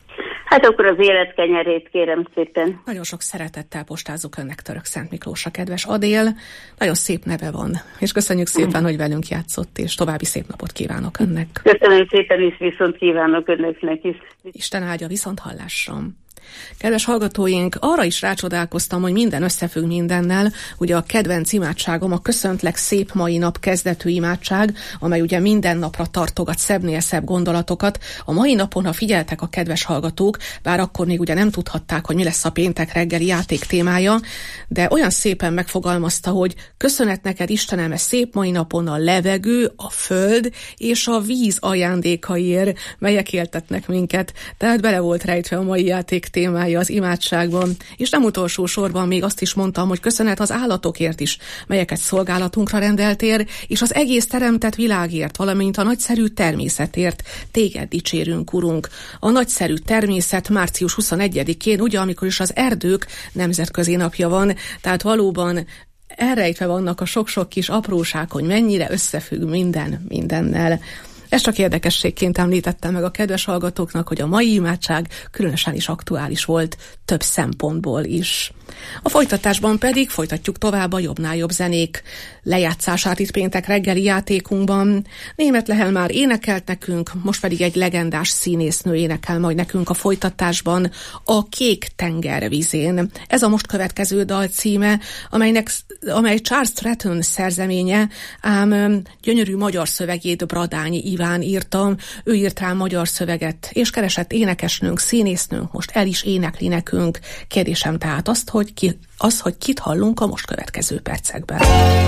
Hát akkor az Élet kenyerét, kérem szépen. Nagyon sok szeretettel postázzuk önnek, Török Szent Miklósra, kedves Adél. Nagyon szép neve van, és köszönjük szépen, mm. hogy velünk játszott, és további szép napot kívánok önnek. Köszönöm szépen, és viszont kívánok önöknek is. Isten áldja, viszont hallásra. Kedves hallgatóink, arra is rácsodálkoztam, hogy minden összefügg mindennel. Ugye a kedvenc imádságom a Köszöntlek szép mai nap kezdetű imádság, amely ugye minden napra tartogat szebbnél szebb gondolatokat. A mai napon, ha figyeltek a kedves hallgatók, bár akkor még ugye nem tudhatták, hogy mi lesz a péntek reggeli játék témája, de olyan szépen megfogalmazta, hogy köszönet neked, Istenem, e szép mai napon a levegő, a föld és a víz ajándékaiért, melyek éltetnek minket. Tehát bele volt rejtve a mai játék témája az imádságban, és nem utolsó sorban még azt is mondtam, hogy köszönet az állatokért is, melyeket szolgálatunkra rendeltél, és az egész teremtett világért, valamint a nagyszerű természetért. Téged dicsérünk, Urunk. A nagyszerű természet március huszonegyedikén, ugye, amikor is az erdők nemzetközi napja van, tehát valóban elrejtve vannak a sok-sok kis apróság, hogy mennyire összefügg minden mindennel. Ezt csak érdekességként említettem meg a kedves hallgatóknak, hogy a mai imádság különösen is aktuális volt több szempontból is. A folytatásban pedig folytatjuk tovább a jobbnál jobb zenék lejátszását itt péntek reggeli játékunkban. Német Lehel már énekelt nekünk, most pedig egy legendás színésznő énekel majd nekünk a folytatásban, a Kék tenger vizén. Ez a most következő dal címe, amelynek, amely Charles Stratton szerzeménye, ám gyönyörű magyar szövegét Bradányi Iván írta, ő írt rá magyar szöveget, és keresett énekesnőnk, színésznőnk most el is énekli nekünk. Kérdésem tehát azt, hogy ki, az, hogy kit hallunk a most következő percekben.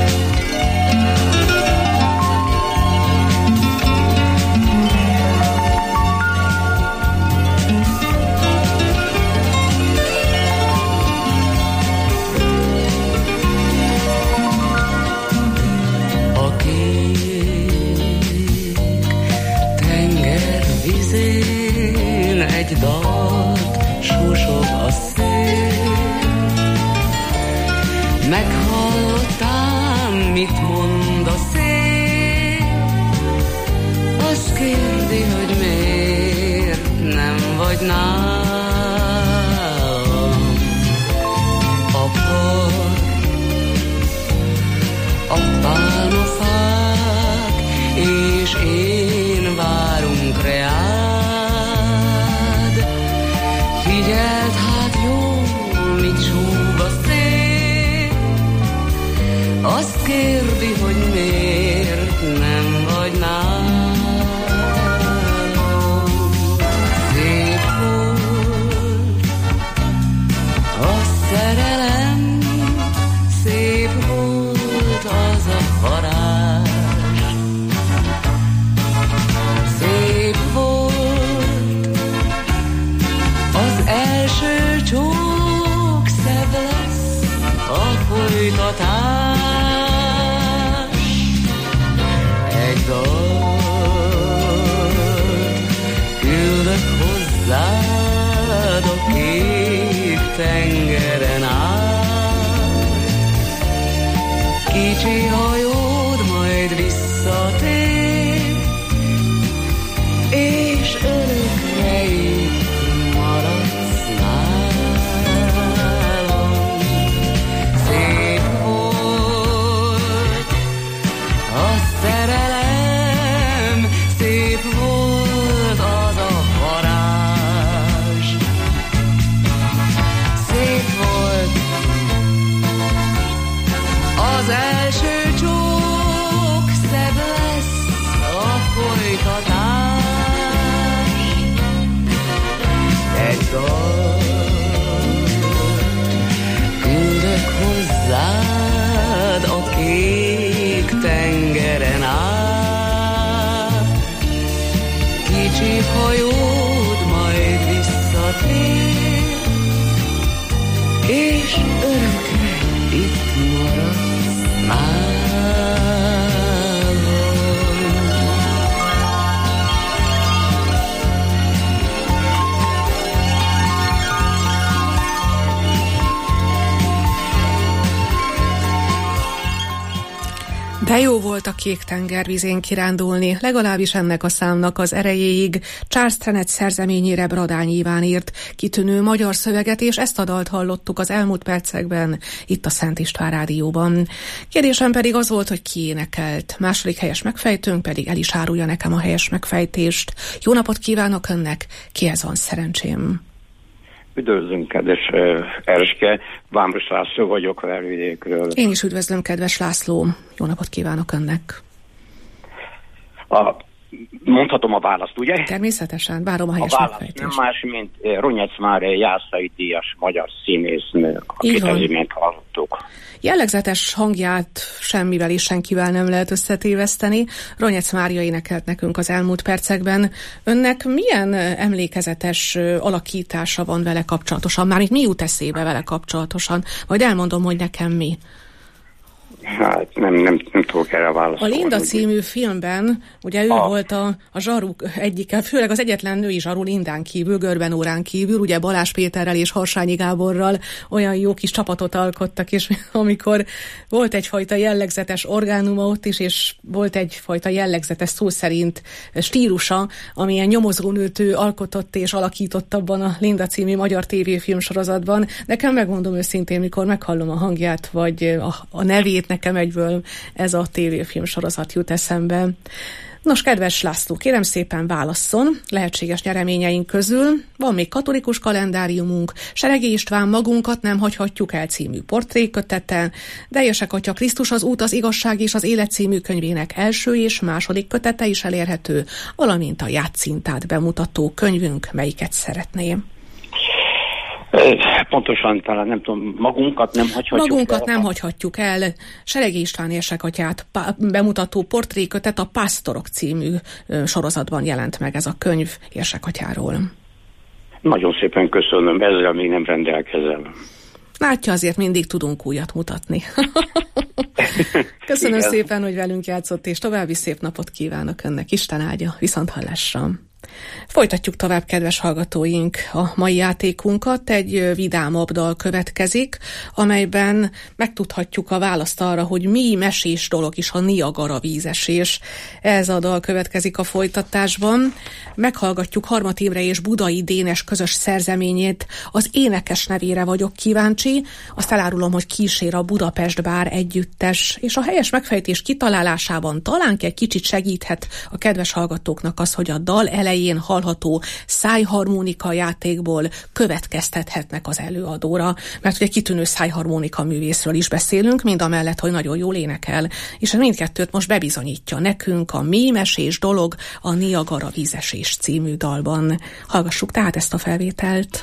A kék tenger vizén egy dalt susog a szél. Meghallottam, mit mond a szél. Azt kérdi, hogy miért nem vagy nálam. A par, a pálmafák és én várunk reád. Figyeld hát jól, mit súg a szél. Azt kérdi, hogy miért nem vagy nálam. Szép volt a szerelem, szép volt az a varázs. Szép volt az első csók, szebb lesz a folytatás. Egy dal küldök hozzád a kék tengeren át. kicsi hajód majd visszatér, és örökre itt maradsz nálam. Szép volt a szerelem, szép volt az a varázs. Szép volt az első csók, szebb lesz a folytatás. Egy dal küldök hozzád a kék tengeren át. Kicsi hajód majd visszatér, és örökre itt maradsz nálam. De jó volt a kék tenger vizén kirándulni, legalábbis ennek a számnak az erejéig. Charles Trenet szerzeményére Bradány Iván írt kitűnő magyar szöveget, és ezt a dalt hallottuk az elmúlt percekben itt a Szent István Rádióban. Kérdésem pedig az volt, hogy ki énekelt. Második helyes megfejtőnk pedig el is árulja nekem a helyes megfejtést. Jó napot kívánok önnek, kihez van szerencsém? Üdvözlünk, kedves uh, Erske, Vámos László vagyok Vervidékről. Én is üdvözlöm, kedves László. Jó napot kívánok önnek. A, mondhatom a választ, ugye? Természetesen, várom a helyes a válasz megfejtést. nem más, mint Ronyec Mária Jászai díjas magyar színésznő, akit az imént hallottuk. Jellegzetes hangját semmivel és senkivel nem lehet összetéveszteni. Ronyec Mária énekelt nekünk az elmúlt percekben. Önnek milyen emlékezetes alakítása van vele kapcsolatosan? Mármint mi jut eszébe vele kapcsolatosan? Majd elmondom, hogy nekem mi. Hát nem, nem, nem tudok erre válaszolni. A Linda című filmben, ugye ő a... volt a, a zsaru egyike, főleg az egyetlen női zsaru Lindán kívül, Görben órán kívül, ugye Balázs Péterrel és Harsányi Gáborral olyan jó kis csapatot alkottak, és amikor volt egyfajta jellegzetes orgánuma ott is, és volt egyfajta jellegzetes szó szerint stílusa, amilyen nyomozónőt ő alkotott és alakított abban a Linda című magyar tévéfilm sorozatban. Nekem megmondom őszintén, mikor meghallom a hangját, vagy a, a nevét, nekem egyből ez a tévéfilm sorozat jut eszembe. Nos, kedves László, kérem szépen válasszon. Lehetséges nyereményeink közül van még katolikus kalendáriumunk, Seregi István Magunkat nem hagyhatjuk el című portrékötete, Deljesek Atya Krisztus az út, az igazság és az élet című könyvének első és második kötete is elérhető, valamint a Játszintát bemutató könyvünk, melyiket szeretném. Pontosan talán nem tudom, magunkat nem hagyhatjuk Magunkat el. nem hagyhatjuk el. Seregi István Érsekatyát bemutató portrékötet a Pásztorok című sorozatban jelent meg ez a könyv Érsekatyáról. Nagyon szépen köszönöm, ezzel még nem rendelkezem. Látja, azért mindig tudunk újat mutatni. Köszönöm Igen. szépen, hogy velünk játszott, és további szép napot kívánok önnek. Isten áldja, viszonthallásra. Folytatjuk tovább, kedves hallgatóink, a mai játékunkat. Egy vidámabb dal következik, amelyben megtudhatjuk a választ arra, hogy mi mesés dolog is a Niagara vízesés. Ez a dal következik a folytatásban. Meghallgatjuk Harmat Imre és Budai Dénes közös szerzeményét, az énekes nevére vagyok kíváncsi. Azt elárulom, hogy kísér a Budapest Bár együttes, és a helyes megfejtés kitalálásában talán egy kicsit segíthet a kedves hallgatóknak az, hogy a dal elején hallható szájharmonika játékból következtethetnek az előadóra, mert ugye kitűnő szájharmonika művészről is beszélünk, mind a mellett, hogy nagyon jól énekel, és mindkettőt most bebizonyítja nekünk a Mi mesés dolog a Niagara vízesés című dalban. Hallgassuk tehát ezt a felvételt.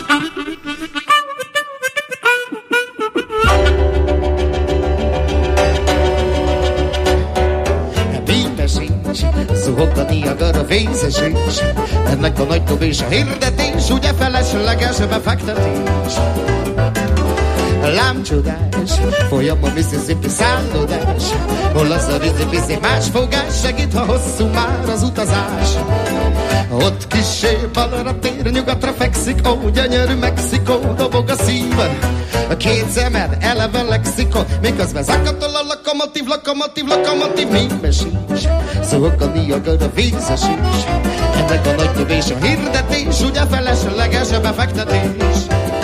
Zuhog a Niagara vízesés, ennek a nagy dob és a hirdetés, ugye felesleges befektetés. Lám csodás, folyam a Mississippi szállodás, hol az a rizi-bizi más fogás, segít, ha hosszú már az utazás. Ott kissé balra tér, nyugatra fekszik, ó, gyönyörű Mexikó, dobog a szív. A két szemed eleve lexikon, miközben zakatol a lokomotív, lokomotív, lokomotív, minden sincs. Szóval a Niagara vízes is. Ennek a nagy tövés a hirdetés, ugye felesleges a befektetés.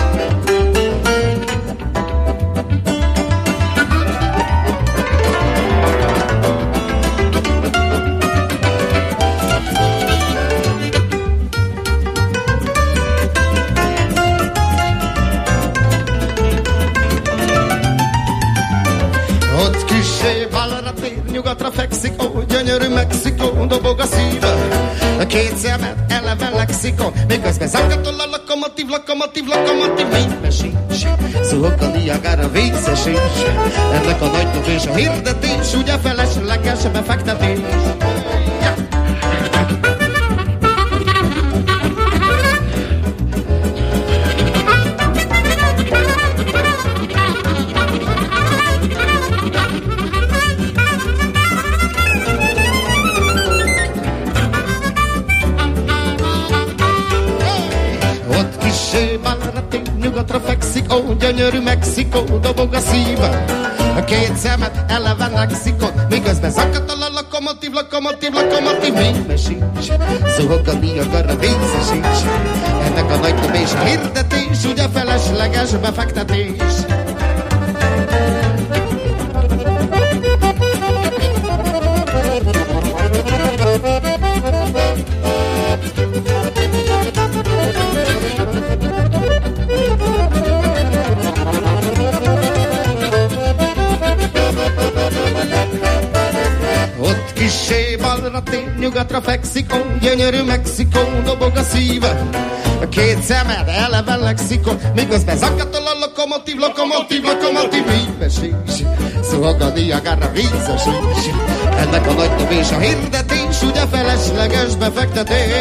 Nyugatra fekszik, ó, gyönyörű Mexikó, dobog a szíve. A két szemed eleve lexikon, miközben zakatol a lokomotív, lokomotív, lokomotív, minden sincs. Szóval a Niagara vízes is. Ennek a nagy tövés a hirdetés, ugye felesleges a befektetés. Nyugatra fekszik, ó, gyönyörű Mexikó, dobog a szíve. A két szemed eleve lexikon, miközben zakatol a lokomotív, lokomotív, lokomotív, minden sincs. Zuhog a Niagara vízes is. Ennek a nagy tövés a hirdetés, ugye felesleges befektetés. Kissé balra tér, nyugatra fekszik, ó, gyönyörű Mexikó, dobog a szíve. A két szemed eleve lexikon, miközben zakatol a lokomotív, lokomotív, lokomotív, vízes is. Szóval a Niagara vízes is. Ennek a nagy tövés a hirdetés, ugye felesleges befektetés.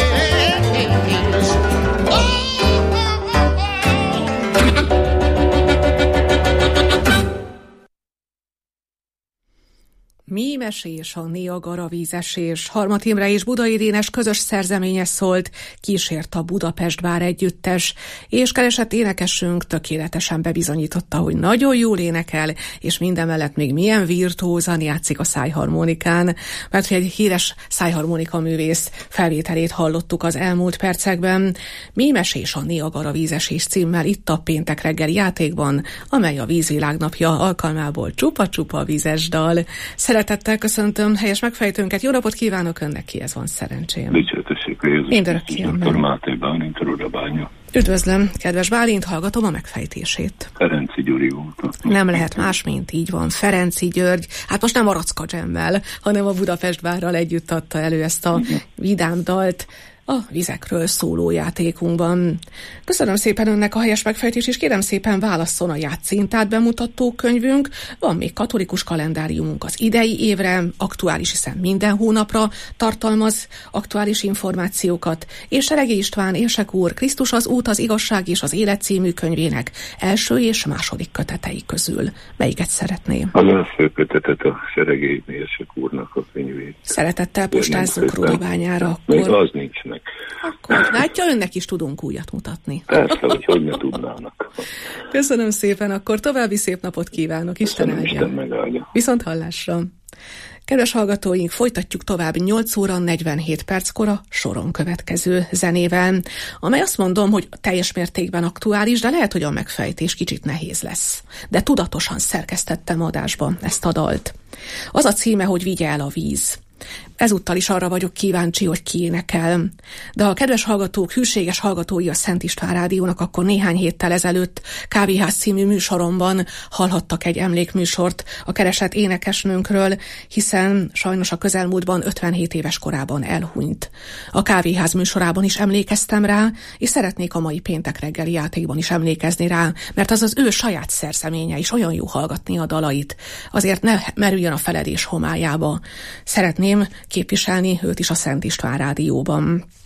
Mímesés, a Niagara vízesés, Harmat Imre és Buday Dénes közös szerzeménye szólt, kísért a Budapest Bár együttes, és keresett énekesünk tökéletesen bebizonyította, hogy nagyon jól énekel, és mindemellett még milyen virtuózan játszik a szájharmonikán, mert hogy egy híres szájharmonika művész felvételét hallottuk az elmúlt percekben. Mímesés, a Niagara vízesés címmel itt a péntek reggeli játékban, amely a Vízvilágnapja alkalmából csupa-csupa vízes dal. Szeretettel köszöntöm helyes megfejtőnket. Jó napot kívánok önnek, kihez van szerencsém. Dicséretesség a Jézus Krisztus, doktor Máté Bálint, Rodabánya. Üdvözlöm, kedves Bálint, hallgatom a megfejtését. Ferenci Gyuri volt. Nem lehet más, mint így van. Ferenci György, hát most nem a Racka Dzsemmel, hanem a Budapest Bárral együtt adta elő ezt a vidám dalt a vizekről szóló játékunkban. Köszönöm szépen önnek a helyes megfejtést, és kérem szépen válasszon a Játszintát bemutató könyvünk. Van még katolikus kalendáriumunk az idei évre, aktuális, hiszen minden hónapra tartalmaz aktuális információkat, és Seregi István Érsek úr Krisztus az út, az igazság és az élet című könyvének első és második kötetei közül. Melyiket szeretné? Az első kötetet, a Seregi Érsek úrnak a könyvét. Szeretettel postázzuk Ródabányára. Még az nincs meg. Akkor látja, önnek is tudunk újat mutatni. Persze, hogy hogy ne tudnának. Köszönöm szépen, akkor további szép napot kívánok. Isten áldja. Isten megáldja. Viszont hallásra. Kedves hallgatóink, folytatjuk tovább nyolc óra negyvenhét perckor a soron következő zenével, amely azt mondom, hogy teljes mértékben aktuális, de lehet, hogy a megfejtés kicsit nehéz lesz. De tudatosan szerkesztettem adásba ezt a dalt. Az a címe, hogy Vigye el a víz. Ezúttal is arra vagyok kíváncsi, hogy ki énekel. De ha a kedves hallgatók, hűséges hallgatói a Szent István Rádiónak, akkor néhány héttel ezelőtt Kávéház című műsoromban hallhattak egy emlékműsort a keresett énekesnőnkről, hiszen sajnos a közelmúltban ötvenhét éves korában elhunyt. A Kávéház műsorában is emlékeztem rá, és szeretnék a mai péntek reggeli játékban is emlékezni rá, mert az az ő saját szerzeménye is, olyan jó hallgatni a dalait. Azért ne merüljön a feledés homályába. Szeretném képviselni őt is a Szent István Rádióban.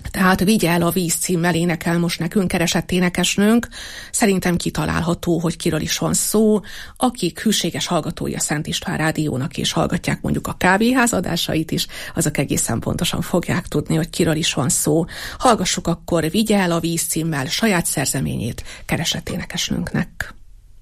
Tehát Vigye el a víz címmel énekel most nekünk keresett énekesnőnk. Szerintem kitalálható, hogy kiről is van szó. Akik hűséges hallgatói a Szent István Rádiónak és hallgatják mondjuk a Kávéház adásait is, azok egészen pontosan fogják tudni, hogy kiről is van szó. Hallgassuk akkor Vigye el a víz címmel saját szerzeményét keresett énekesnőnknek.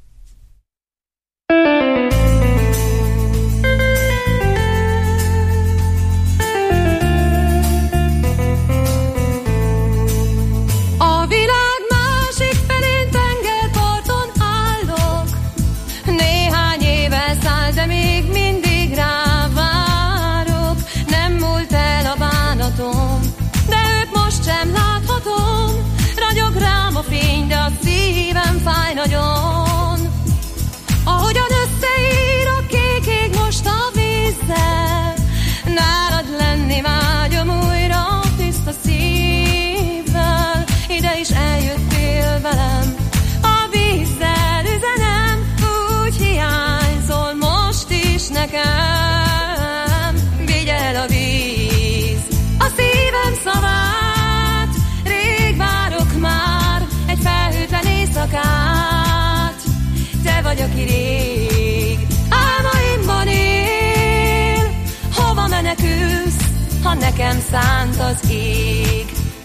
Fáj nagyon, ahogyan összeír a kék ég most a vízzel. Nálad lenni vágyom újra tiszta szívvel. Ide is eljöttél velem, a vízzel üzenem. Úgy hiányzol most is nekem. Vigye el a víz a szívem szavát. Rég várok már egy felhőtlen éjszakát. Te vagy, aki rég álmaimban él. Hova menekülsz, ha nekem szánt az ég?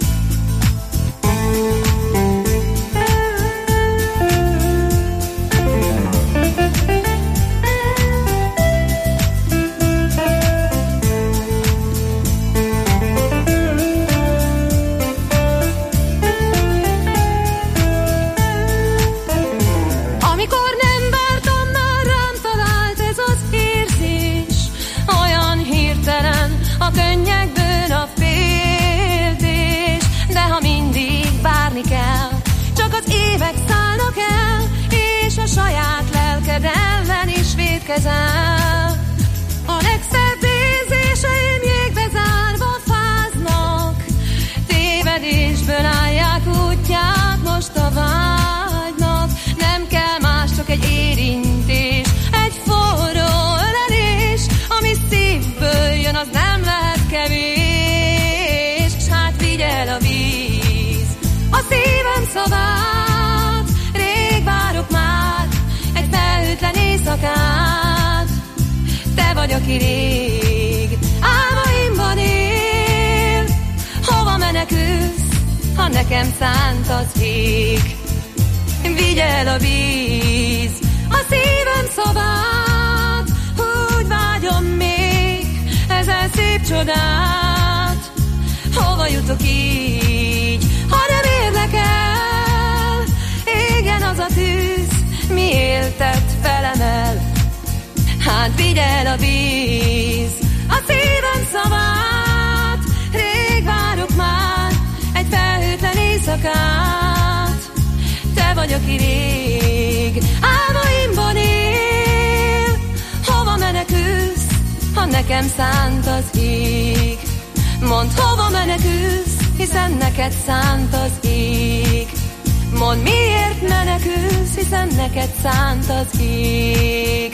Saját lelked ellen is vétkezel. A legszebb érzéseim jégbe zárva fáznak. Tévedésből állják útját most a vágynak. Nem kell más, csak egy érintés, egy forró ölelés. Ami szívből jön, az nem lehet kevés. S hát vigye el a víz a szívem szavát. Felhőtlen éjszakát. Te vagy, aki rég álmaimban él. Hova menekülsz, ha nekem szánt az ég? Vigye el a víz a szívem szavát. Úgy vágyom még ezer szép csodát. Hova jutok így, ha nem érlek el? Égen az a tűz, mi éltet felemel. Hát vigye el a víz a szívem szavát. Rég várok már egy felhőtlen éjszakát. Te vagy, aki rég álmaimban él. Hova menekülsz, ha nekem szánt az ég? Mondd, hova menekülsz, hiszen neked szánt az ég. Mondd, miért menekülsz, hiszen neked szánt az ég.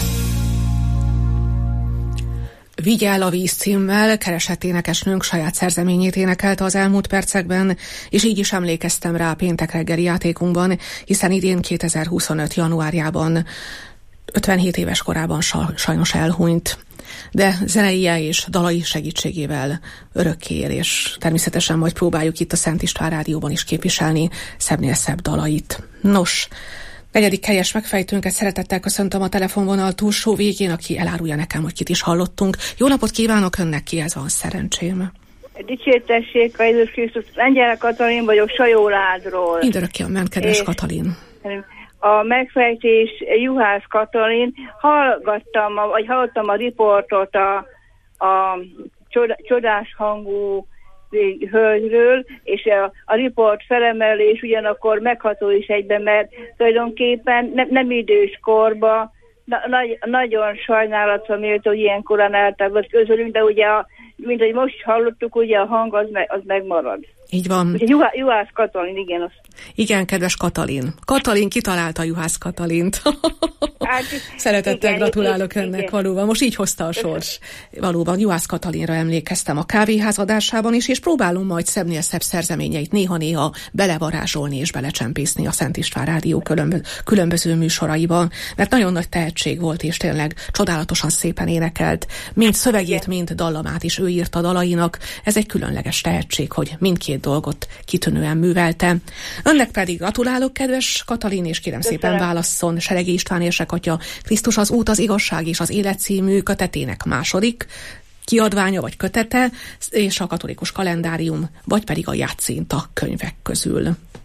Vigye el a víz címmel keresett énekesnőnk saját szerzeményét énekelte az elmúlt percekben, és így is emlékeztem rá a péntek reggeli játékunkban, hiszen idén kétezer-huszonöt januárjában ötvenhét éves korában sajnos elhunyt. De zeneie és dalai segítségével örökké él, és természetesen majd próbáljuk itt a Szent István Rádióban is képviselni szebbnél szebb dalait. Nos, negyedik helyes megfejtőnket szeretettel köszöntöm a telefonvonal túlsó végén, aki elárulja nekem, hogy kit is hallottunk. Jó napot kívánok önnek, kihez van szerencsém? Dicsértessék a Jézus Krisztus, Lengyel Katalin vagyok Sajórádról. Mindörökké a ment, kedves és Katalin. A megfejtés Juhász Katalin, hallgattam, vagy hallottam a riportot a, a csodás hangú hölgyről, és a, a riport felemelés ugyanakkor megható is egyben, mert tulajdonképpen ne, nem idős korba, na, nagy, nagyon sajnálatra méltó, hogy ilyen korán eltávozott közülünk, de ugye, a, mint hogy most hallottuk, ugye a hang az, me, az megmarad. Így van. Juhász, Juhász Katalin, igen. Az... Igen, kedves Katalin. Katalin kitalálta Juhász Katalint. Hát, Szeretettel igen, gratulálok igen, ennek, igen. valóban. Most így hozta a sors. Valóban Juhász Katalinra emlékeztem a kávéház adásában is, és próbálom majd szebbnél szebb szerzeményeit néha-néha belevarázsolni és belecsempészni a Szent István Rádió különböző műsoraiban, mert nagyon nagy tehetség volt, és tényleg csodálatosan szépen énekelt. Mind szövegét, mind dallamát is ő írta dalainak. Ez egy különleges tehetség, hogy mindkét dolgot kitűnően művelte. Önnek pedig gratulálok, kedves Katalin, és kérem Köszönöm. szépen válasszon Seregi István érsek-atya Krisztus az út, az igazság és az élet című kötetének második kiadványa vagy kötete, és a katolikus kalendárium, vagy pedig a Játszinta könyvek közül.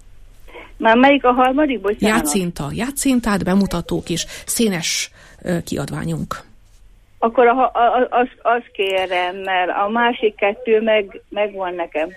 Már melyik a harmadik? Bocsánat. Játszinta, Játszintát, bemutatók és színes ö, kiadványunk. Akkor a, a, az, az kérem, mert a másik kettő meg, megvan nekem.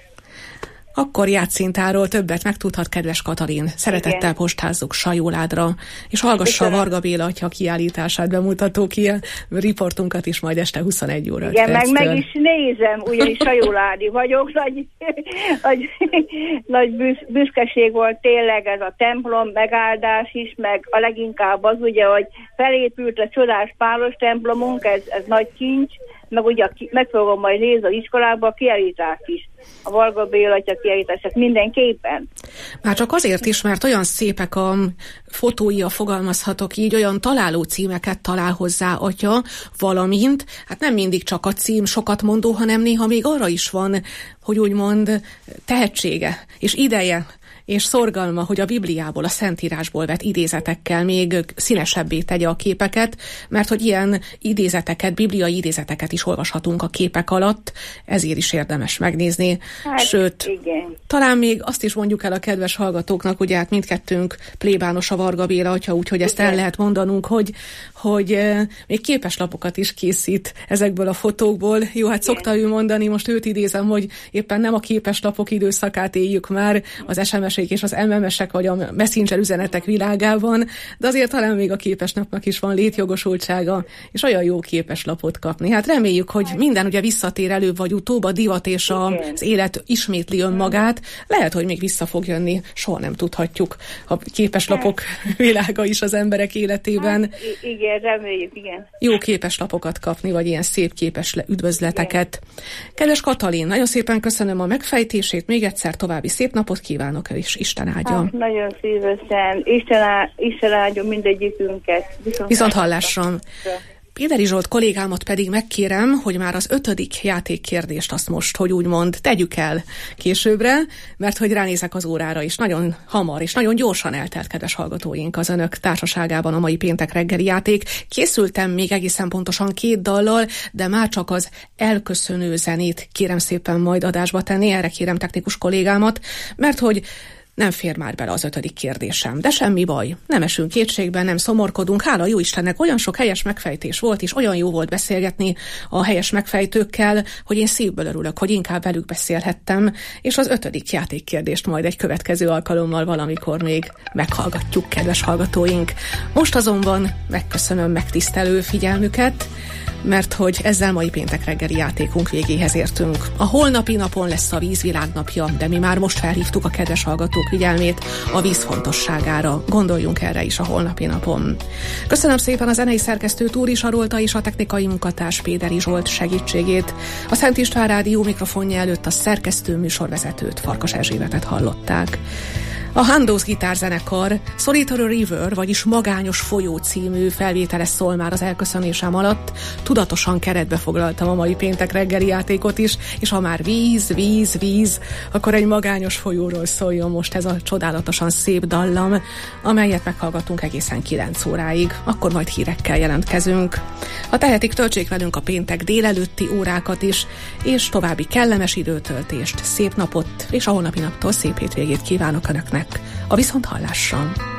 Akkor Játszintáról többet megtudhat, kedves Katalin. Szeretettel Igen. postázzuk Sajóládra, és hallgassa a Varga Béla atya kiállítását, bemutató ki a riportunkat is majd este huszonegy óra. Igen, meg, meg is nézem, ugyanis Sajóládi vagyok, nagy, nagy, nagy büsz, büszkeség volt tényleg ez a templom, megáldás is, meg a leginkább az ugye, hogy felépült a csodás pálos templomunk, ez, ez nagy kincs, meg ugye meg fogom majd nézni az iskolába a kiállítást is. A Varga Béla atya kiállítását mindenképpen. Már csak azért is, mert olyan szépek a fotói, fogalmazhatok így, olyan találó címeket talál hozzá atya, valamint, hát nem mindig csak a cím sokat mondó, hanem néha még arra is van, hogy úgymond tehetsége és ideje és szorgalma, hogy a Bibliából, a Szentírásból vett idézetekkel még színesebbé tegye a képeket, mert hogy ilyen idézeteket, bibliai idézeteket is olvashatunk a képek alatt, ezért is érdemes megnézni. Hát, Sőt, igen. talán még azt is mondjuk el a kedves hallgatóknak, ugye hát mindkettőnk plébános a Varga Béla atya, úgyhogy ezt el lehet mondanunk, hogy, hogy eh, még képeslapokat is készít ezekből a fotókból. Jó, hát szokta ő mondani, most őt idézem, hogy éppen nem a képeslapok időszakát éljük már, az es em es és az em em esek vagy a messenger üzenetek világában, de azért talán még a képeslapnak is van létjogosultsága, és olyan jó képeslapot kapni. Hát reméljük, hogy minden ugye visszatér előbb vagy utóbb, a divat és az élet ismétli önmagát. Lehet, hogy még vissza fog jönni, soha nem tudhatjuk. A képeslapok világa is az emberek életében. Hát, igen, reméljük, igen. Jó képeslapokat kapni, vagy ilyen szép képes üdvözleteket. Kedves Katalin, nagyon szépen köszönöm a megfejtését, még egyszer további szép napot kívánok, és Isten áldja. Hát, nagyon szívesen. Isten, á, Isten áldjon mindegyikünket. Viszont, Viszont hallásra. Péderi Zsolt kollégámat pedig megkérem, hogy már az ötödik játékkérdést azt most, hogy úgymond tegyük el későbbre, mert hogy ránézek az órára is, nagyon hamar és nagyon gyorsan eltelt, kedves hallgatóink, az önök társaságában a mai péntek reggeli játék. Készültem még egészen pontosan két dallal, de már csak az elköszönő zenét kérem szépen majd adásba tenni, erre kérem technikus kollégámat, mert hogy nem fér már bele az ötödik kérdésem. De semmi baj, nem esünk kétségben, nem szomorkodunk. Hála jó Istennek, olyan sok helyes megfejtés volt, és olyan jó volt beszélgetni a helyes megfejtőkkel, hogy én szívből örülök, hogy inkább velük beszélhettem, és az ötödik játékkérdést majd egy következő alkalommal valamikor még meghallgatjuk, kedves hallgatóink. Most azonban megköszönöm megtisztelő figyelmüket, mert hogy ezzel mai péntek reggeli játékunk végéhez értünk. A holnapi napon lesz a víz világnapja, de mi már most felhívtuk a kedves hallgatók figyelmét a víz fontosságára. Gondoljunk erre is a holnapi napon. Köszönöm szépen a zenei szerkesztő Túri Sarolta és a technikai munkatárs Péderi Zsolt segítségét. A Szent István Rádió mikrofonja előtt a szerkesztő műsorvezetőt, Farkas Erzsébetet hallották. A Handos gitárzenekar Solitary River, vagyis Magányos folyó című felvétele szól már az elköszönésem alatt. Tudatosan keretbe foglaltam a mai péntek reggeli játékot is, és ha már víz, víz, víz, akkor egy magányos folyóról szóljon most ez a csodálatosan szép dallam, amelyet meghallgatunk egészen kilenc óráig. Akkor majd hírekkel jelentkezünk. Ha tehetik, töltsék velünk a péntek délelőtti órákat is, és további kellemes időtöltést, szép napot, és a holnapi naptól szép hétvégét kívánok Önöknek. A viszonthallásra!